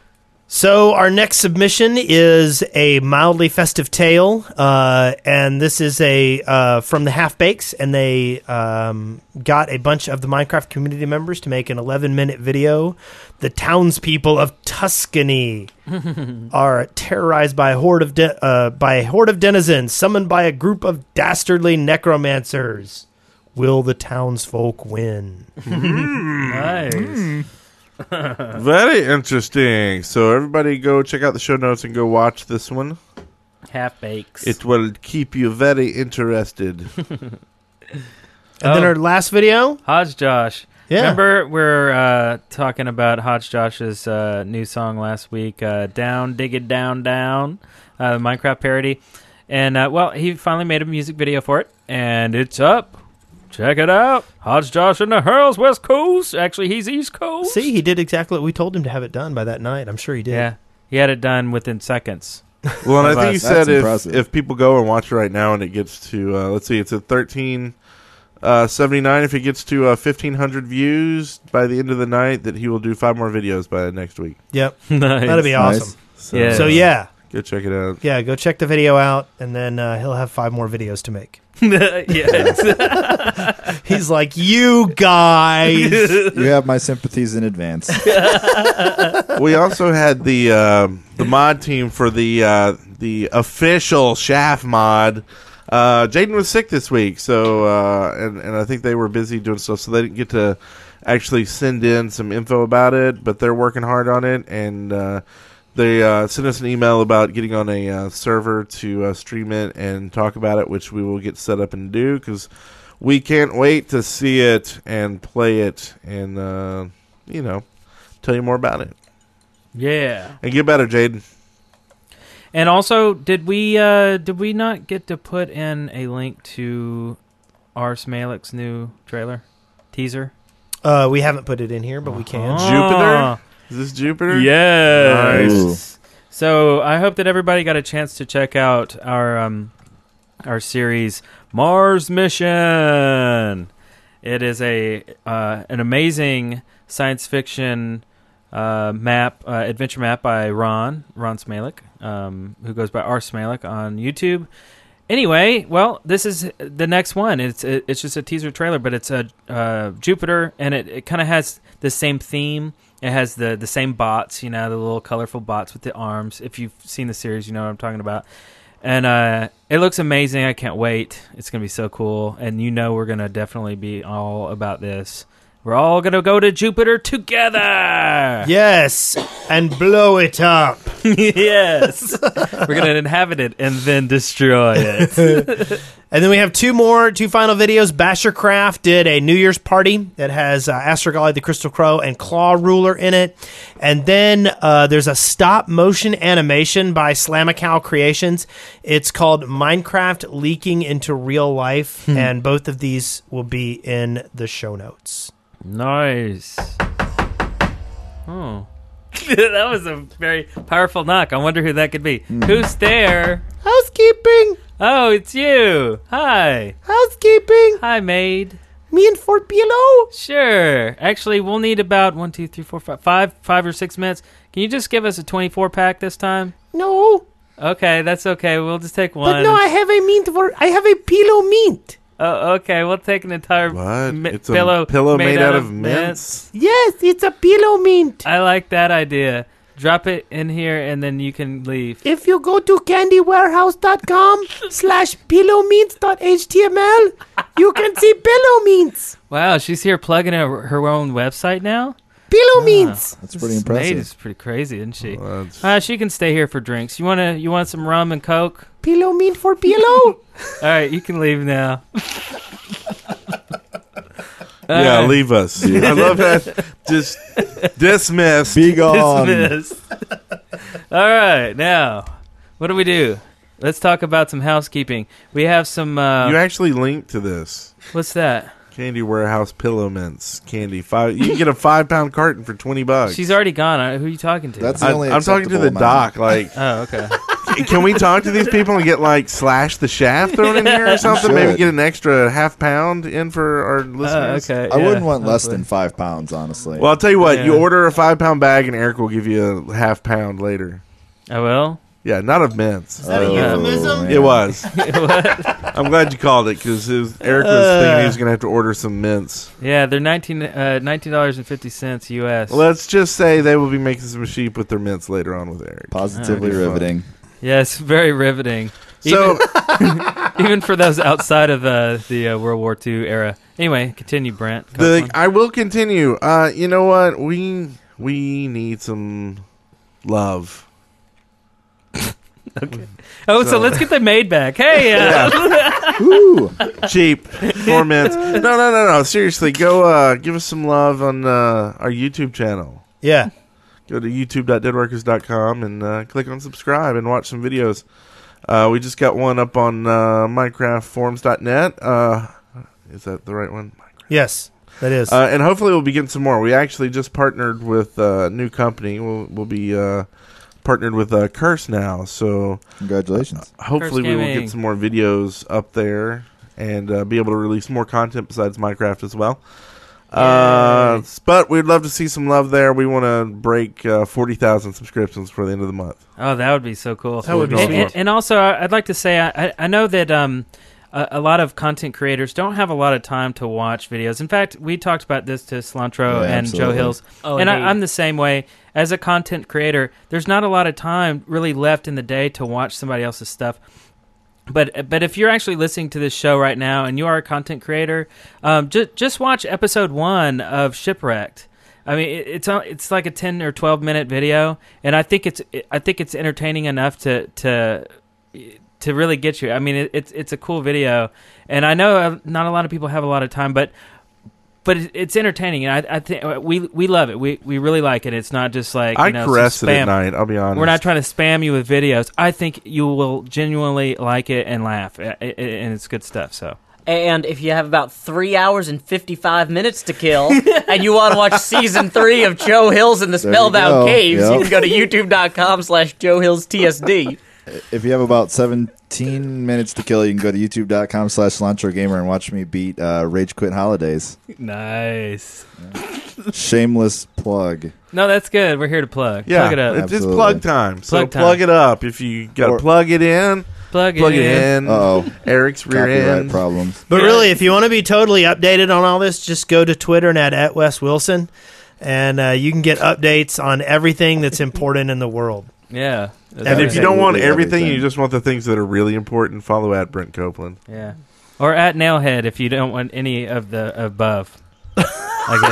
So our next submission is a mildly festive tale, uh, and this is a uh, from the Half Bakes, and they um, got a bunch of the Minecraft community members to make an eleven-minute video. The townspeople of Tuscany are terrorized by a horde of de- uh, by a horde of denizens summoned by a group of dastardly necromancers. Will the townsfolk win?
Nice.
Very interesting. So everybody go check out the show notes and go watch this one.
Half bakes.
It will keep you very interested.
And then our last video,
Hodge Josh.
Yeah.
Remember we are uh, talking about Hodge Josh's uh, new song last week, uh, Down, Dig It Down, Down, uh, Minecraft parody. And, uh, well, he finally made a music video for it, and it's up. Check it out. Hodge Josh in the Hurls, West Coast. Actually, he's East Coast.
See, he did exactly what we told him to have it done by that night. I'm sure he did.
Yeah, he had it done within seconds.
Well, and I think you
That's
said if,
impressive.
if people go and watch it right now and it gets to, uh, let's see, it's at thirteen seventy-nine. If it gets to uh, fifteen hundred views by the end of the night, that he will do five more videos by next week.
Yep.
Nice.
That'd be
Nice.
awesome.
So,
Yeah.
So, yeah.
go check it out.
Yeah, go check the video out, and then uh, he'll have five more videos to make.
Yes.
He's like, you guys.
You have my sympathies in advance.
We also had the uh, the mod team for the uh, the official Shaft mod. Uh, Jaden was sick this week, so uh, and and I think they were busy doing stuff, so they didn't get to actually send in some info about it. But they're working hard on it, and uh, they uh, sent us an email about getting on a uh, server to uh, stream it and talk about it, which we will get set up and do because we can't wait to see it and play it and uh, you know tell you more about it.
Yeah.
And get better, Jaden.
And also, did we uh, did we not get to put in a link to Ars Malik's new trailer teaser?
Uh, we haven't put it in here, but we can.
Uh-huh.
Jupiter? Is this Jupiter?
Yes.
Nice.
So I hope that everybody got a chance to check out our um, our series Mars Mission. It is a uh, an amazing science fiction uh, map, uh, adventure map by Ron Ron Smalik, um, who goes by R Smalik on YouTube. Anyway, well, this is the next one. It's it, it's just a teaser trailer, but it's a uh, Jupiter, and it, it kind of has the same theme. It has the, the same bots, you know, the little colorful bots with the arms. If you've seen the series, you know what I'm talking about. And uh, it looks amazing. I can't wait. It's going to be so cool. And you know we're going to definitely be all about this. We're all going to go to Jupiter together.
Yes, and blow it up.
Yes. We're going to inhabit it and then destroy it.
And then we have two more, two final videos. Bashercraft did a New Year's party that has uh, Astrogali the Crystal Crow and Claw Ruler in it. And then uh, there's a stop motion animation by Slamacow Creations. It's called Minecraft Leaking into Real Life. And both of these will be in the show notes.
Nice. Oh. That was a very powerful knock. I wonder who that could be. Who's there?
Housekeeping.
Oh, it's you. Hi.
Housekeeping.
Hi, maid.
Me and Fort Below.
Sure. Actually, we'll need about one, two, three, four, five, five, five or six minutes. Can you just give us a twenty-four pack this time?
No.
Okay, that's okay. We'll just take one.
But no, I have a mint for, I have a pillow mint.
Oh, okay. We'll take an entire
What?
mi-
It's a
pillow,
pillow made out of mints?
Yes, it's a pillow mint.
I like that idea. Drop it in here, and then you can leave.
If you go to candywarehouse.com slash pillow mints dot h t m l, you can see pillow mints.
Wow, she's here plugging her, her own website now?
Pillow mints.
That's pretty
This maid
impressive.
is pretty crazy, isn't she?
Well, that's-
Uh, she can stay here for drinks. You wanna? You want some rum and coke?
Pillow mint for pillow.
All right, you can leave now.
yeah,
Uh,
leave us. I love that. Just dismiss.
Be gone.
dismissed. All right, now what do we do? Let's talk about some housekeeping. We have some. Uh,
You actually linked to this.
what's that?
Candy Warehouse Pillow Mints candy. Five. You can get a five pound carton for twenty bucks.
She's already gone. Uh, Who are you talking to?
That's the
I,
only
I'm talking to the
acceptable amount.
doc. Like,
oh, okay.
Can we talk to these people and get like slash the shaft thrown in here or something? Maybe
should.
get an extra half pound in for our listeners.
Uh, okay.
I
yeah,
wouldn't want less
hopefully.
than five pounds, honestly.
Well, I'll tell you what.
Yeah.
You order a five pound bag, and Eric will give you a half pound later.
I will.
Yeah, not of mints.
Is that a
Oh,
euphemism?
man.
It was. I'm glad you called it because Eric was
Uh.
thinking he was going to have to order some mints.
Yeah, they're nineteen uh, nineteen dollars and fifty cents U S.
Let's just say they will be making some sheep with their mints later on with Eric.
Positively
That'd be fun.
riveting.
Yes, very riveting.
So,
Even, even for those outside of uh, the uh, World War Two era. Anyway, continue, Brent.
the,
Copeland.
I will continue. Uh, you know what? We we need some love.
oh, so,
so-
let's get the maid back. Hey, uh,
Ooh.
Cheap. Four minutes. No, no, no, no. Seriously, go uh, give us some love on uh, our YouTube channel.
Yeah.
Go to youtube dot deadworkers dot com and uh, click on subscribe and watch some videos. Uh, we just got one up on uh, minecraft forums dot net. Uh, is that the right one?
Yes, that is.
Uh, and hopefully we'll be getting some more. We actually just partnered with a new company. We'll, we'll be uh, partnered with uh, Curse now. So
Congratulations.
hopefully
Curse
we will
Gaming.
get some more videos up there and uh, be able to release more content besides Minecraft as well. Uh, but we'd love to see some love there. We want to break uh, forty thousand subscriptions for the end of the month.
oh, that would be so cool.
That would be
and,
sweet.
and, and also, I- I'd like to say, I, I know that um, a, a lot of content creators don't have a lot of time to watch videos. In fact, we talked about this to Cilantro
Yeah,
and Joe
absolutely.
Hills.
Oh,
and I,
indeed.
I'm the same way. As a content creator, there's not a lot of time really left in the day to watch somebody else's stuff. But but if you're actually listening to this show right now and you are a content creator, um, just just watch episode one of Shipwrecked. I mean, it, it's a- it's like a ten or twelve minute video, and I think it's I think it's entertaining enough to to to really get you. I mean, it, it's it's a cool video, and I know uh, not a lot of people have a lot of time, but. But it- it's entertaining, and I, I think we we love it. We we really like it. It's not just like you
I
know, some
caress it at
spam.
night. I'll be honest.
We're not trying to spam you with videos. I think you will genuinely like it and laugh, a- a- and it's good stuff. So
And if you have about three hours and fifty-five minutes to kill, and you want to watch season three of Joe Hills in the
There you
Spellbound
go.
Caves,
Yep.
you can go to youtube dot com slash Joe Hills T S D.
If you have about seventeen minutes to kill, you can go to youtube dot com slash cilantro gamer and watch me beat uh, Rage Quit Holidays.
nice.
Shameless plug.
No, that's good. We're here to plug.
Yeah,
Plug it up.
it's, it's
Absolutely.
plug time. So
Plug time.
plug it up. If you got to
Or-
plug it in,
Plug it
plug it
in.
in.
Uh-oh.
Eric's rear
Copyright
end.
problems.
But
Yeah.
really, if you want to be totally updated on all this, just go to Twitter and at, at Wes Wilson, and uh, you can get updates on everything that's important in the world.
Yeah. That's
And
right.
if you don't want
Absolutely
everything,
everything.
you just want the things that are really important, follow at Brent Copeland.
Yeah. Or at Nailhead if you don't want any of the above. Like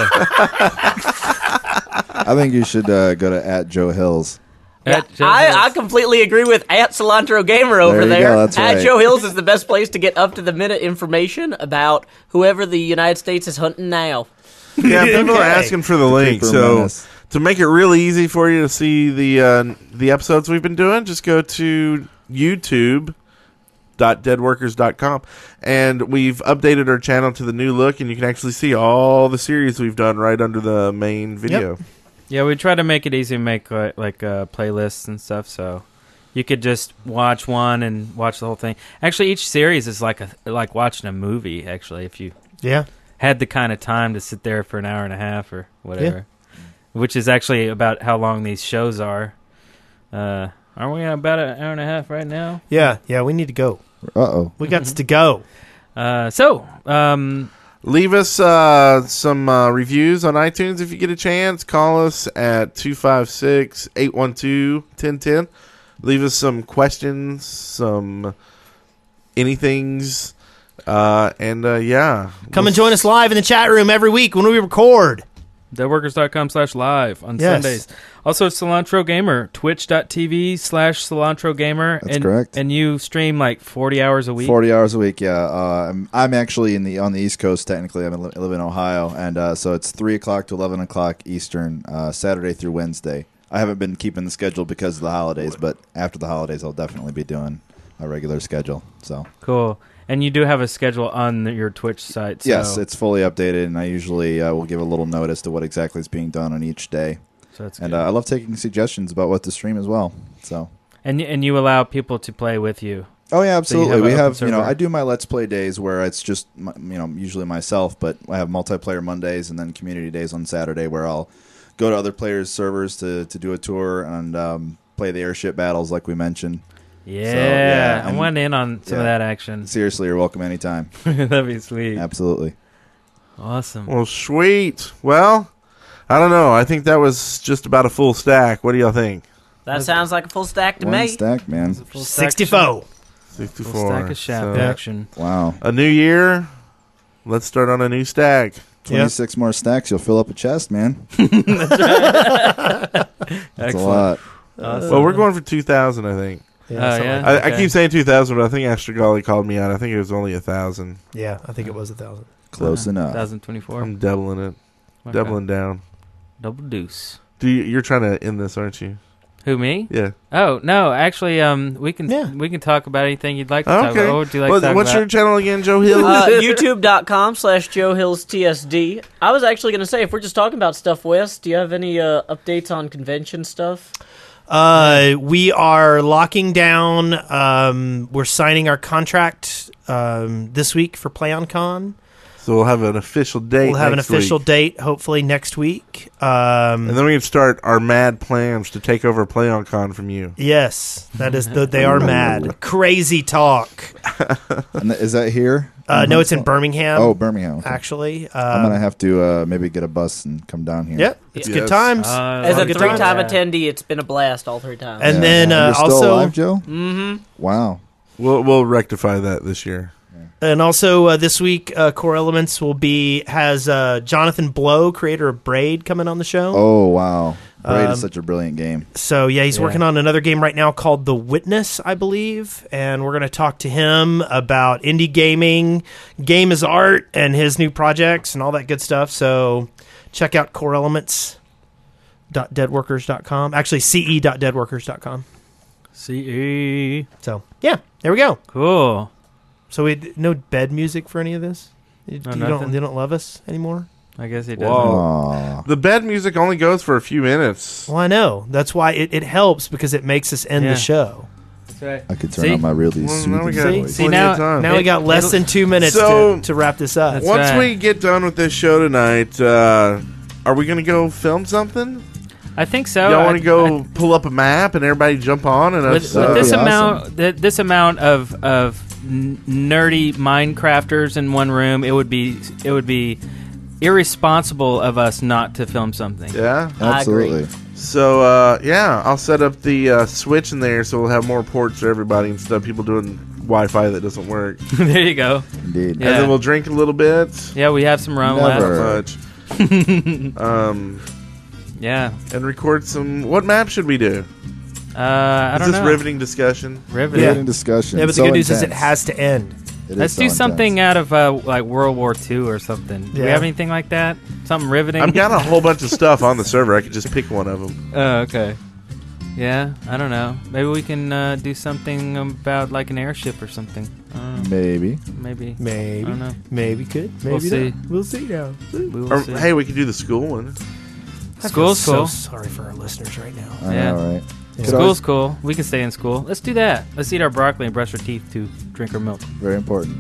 that.
I think you should uh, go to at Joe Hills.
Yeah,
At Joe
I, I
Hills.
completely agree with at Cilantro Gamer over
There you
there.
go, that's
At
right.
Joe Hills is the best place to get up to the minute information about whoever the United States is hunting now.
Yeah, people are
Okay.
asking for the link.
Keeper
So
menace.
to make it really easy for you to see the uh, the episodes we've been doing, just go to youtube dot deadworkers dot com, and we've updated our channel to the new look, and you can actually see all the series we've done right under the main video.
Yeah, we try to make it easy to make uh, like uh, playlists and stuff, so you could just watch one and watch the whole thing. Actually, each series is like a like watching a movie. Actually, if you
Yeah.
had the kind of time to sit there for an hour and a half or whatever, which is actually about how long these shows are. Uh, aren't we at about an hour and a half right now?
Yeah. Yeah. We need to go.
Uh-oh.
We got to go.
Uh, so, um,
Leave us uh, some uh, reviews on iTunes if you get a chance. Call us at two five six, eight one two, one zero one zero. Leave us some questions, some anythings, uh, and uh, yeah.
Come
We'll
and join us live in the chat room every week when we record.
deadworkers dot com slash live on
Yes.
Sundays. Also, Cilantro Gamer, twitch dot t v slash Cilantro Gamer.
That's
and,
correct.
And you stream like forty hours a week.
Forty hours a week, yeah. Uh, I'm, I'm actually in the on the East Coast. Technically, I'm in, I live in Ohio, and uh, so it's three o'clock to eleven o'clock Eastern, uh, Saturday through Wednesday. I haven't been keeping the schedule because of the holidays, but after the holidays, I'll definitely be doing a regular schedule. So
Cool. And you do have a schedule on the, your Twitch site. So,
yes, it's fully updated, and I usually uh, will give a little notice to what exactly is being done on each day.
so that's
And
good.
uh, I love taking suggestions about what to stream as well. So
And and you allow people to play with you.
Oh yeah,
So you
absolutely.
have
we
an
have,
open
you know,
server.
I do my Let's Play days where it's just, my, you know, usually myself, but I have multiplayer Mondays and then community days on Saturday where I'll go to other players' servers to, to do a tour and um, play the airship battles like we mentioned.
Yeah,
So, yeah,
I
and-
went in on some of
yeah.
that action.
Seriously, you're welcome anytime.
That'd be sweet.
Absolutely.
Awesome.
Well, sweet. Well, I don't know. I think that was just about a full stack. What do y'all think?
That sounds like a full stack to
One
me.
stack, man.
Full stack
sixty-four.
sixty-four.
Full stack of shaft
So,
action.
Wow.
a new year. Let's start on a new stack.
twenty-six more stacks, you'll fill up a chest, man. That's a lot.
Awesome.
Well, we're going for two thousand, I think.
Yeah,
Oh,
something
yeah?
like
I,
that.
I
Okay.
keep saying two thousand, but I think Astragali called me out. I think it was only a thousand.
Yeah, I think it was a thousand.
Close enough.
two thousand twenty-four.
I'm doubling it.
Okay.
Doubling down.
Double deuce.
Do you, you're trying to end this, aren't you?
Who, me?
Yeah.
Oh, no. Actually, um, we can
Yeah.
we can talk about anything you'd like to
Oh,
talk
okay.
about. What would you like
Well,
to talk
what's
about?
your channel again, Joe Hill?
Uh, YouTube.com slash Joe Hills T S D. I was actually going to say, if we're just talking about stuff, Wes, do you have any uh, updates on convention stuff?
Uh, we are locking down. Um, we're signing our contract um, this week for PlayOnCon.
So we'll have an official date.
We'll have an
next
official
week.
date hopefully next week. Um,
And then we can start our mad plans to take over PlayOnCon from you.
yes, that is. The, they are mad. Crazy talk.
And is that here?
Uh, no, it's in Birmingham.
Oh, Birmingham. Okay.
actually.
I'm
Um,
going to have to uh, maybe get a bus and come down here.
Yep, it's
Yes.
good times.
Uh,
As
All
a
good
three-time
times.
attendee, it's been a blast all three times.
And
Yeah.
then
And
uh,
you're still
also,
alive, Joe?
mm-hmm.
Wow.
We'll we'll rectify that this year.
and also uh, this week, uh, Core Elements will be has uh, Jonathan Blow, creator of Braid, coming on the show.
Oh, wow. Braid
Um,
is such a brilliant game.
So yeah, he's
Yeah.
working on another game right now called The Witness, I believe, and we're going to talk to him about indie gaming, game as art, and his new projects and all that good stuff. So check out core elements dot deadworkers dot com. Actually, C E dot deadworkers dot com.
C E.
So yeah, there we go.
Cool.
So we no bed music for any of this. You,
No,
you don't
nothing?
you don't love us anymore?
I guess he doesn't.
Whoa.
Aw.
The bed music only goes for a few minutes.
Well, I know that's why it, it helps because it makes us end
Yeah.
the show.
That's right.
I could turn
See?
on my really
Well,
soothing
now we got
See?
voice.
See,
plenty
now-
of time.
Now we
It-
got less
it'll-
than two minutes
So-
to, to wrap this up.
That's
Once
right.
we get done with this show tonight, uh, are we going to go film something?
I think so.
Y'all
I-
want to go
I-
pull up a map and everybody jump on and
with,
us,
with
uh,
this
be awesome.
amount, th- this amount of of n- nerdy Minecrafters in one room, it would be it would be irresponsible of us not to film something.
yeah.
I agree.
Absolutely.
So uh, yeah, I'll set up the uh, switch in there so we'll have more ports for everybody instead of people doing Wi-Fi that doesn't work.
There you go.
Indeed.
Yeah.
And then we'll drink a little bit.
Yeah, we have some rum
Never.
left.
Much. um,
Yeah.
and record some. What map should we do?
Uh, I
Is
don't
this
know.
riveting discussion?
Riveting.
Riveting discussion.
Yeah, but
So
the good news is it
intense.
has to end.
It is
Let's
so
do something
intense.
out of uh, like World War Two or something. Do we
Yeah.
have anything like that? Something riveting?
I've got a whole bunch of stuff on the server. I could just pick one of them.
Oh, okay. Yeah, I don't know. Maybe we can uh, do something about like an airship or something. I don't know.
Maybe.
Maybe.
Maybe.
I don't know.
Maybe could. Maybe
We'll see.
not. We'll see now.
We will
Or,
see.
hey, we could do the school one.
I feel
School's
so
cool.
sorry for our listeners right now.
I
Yeah.
know, right? Could
School's
always-
cool. We can stay in school. Let's do that. Let's eat our broccoli and brush our teeth to drink our milk.
Very important.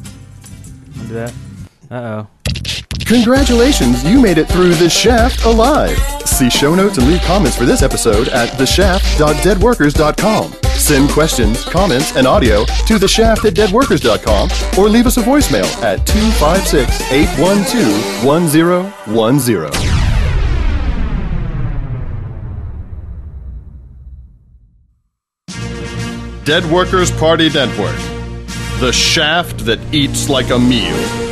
Wanna do that? Uh oh.
Congratulations, you made it through The Shaft alive. See show notes and leave comments for this episode at the shaft dot deadworkers dot com. Send questions, comments, and audio to the shaft at deadworkers dot com or leave us a voicemail at two five six, eight one two, one zero one zero. Dead Workers Party Network. The shaft that eats like a meal.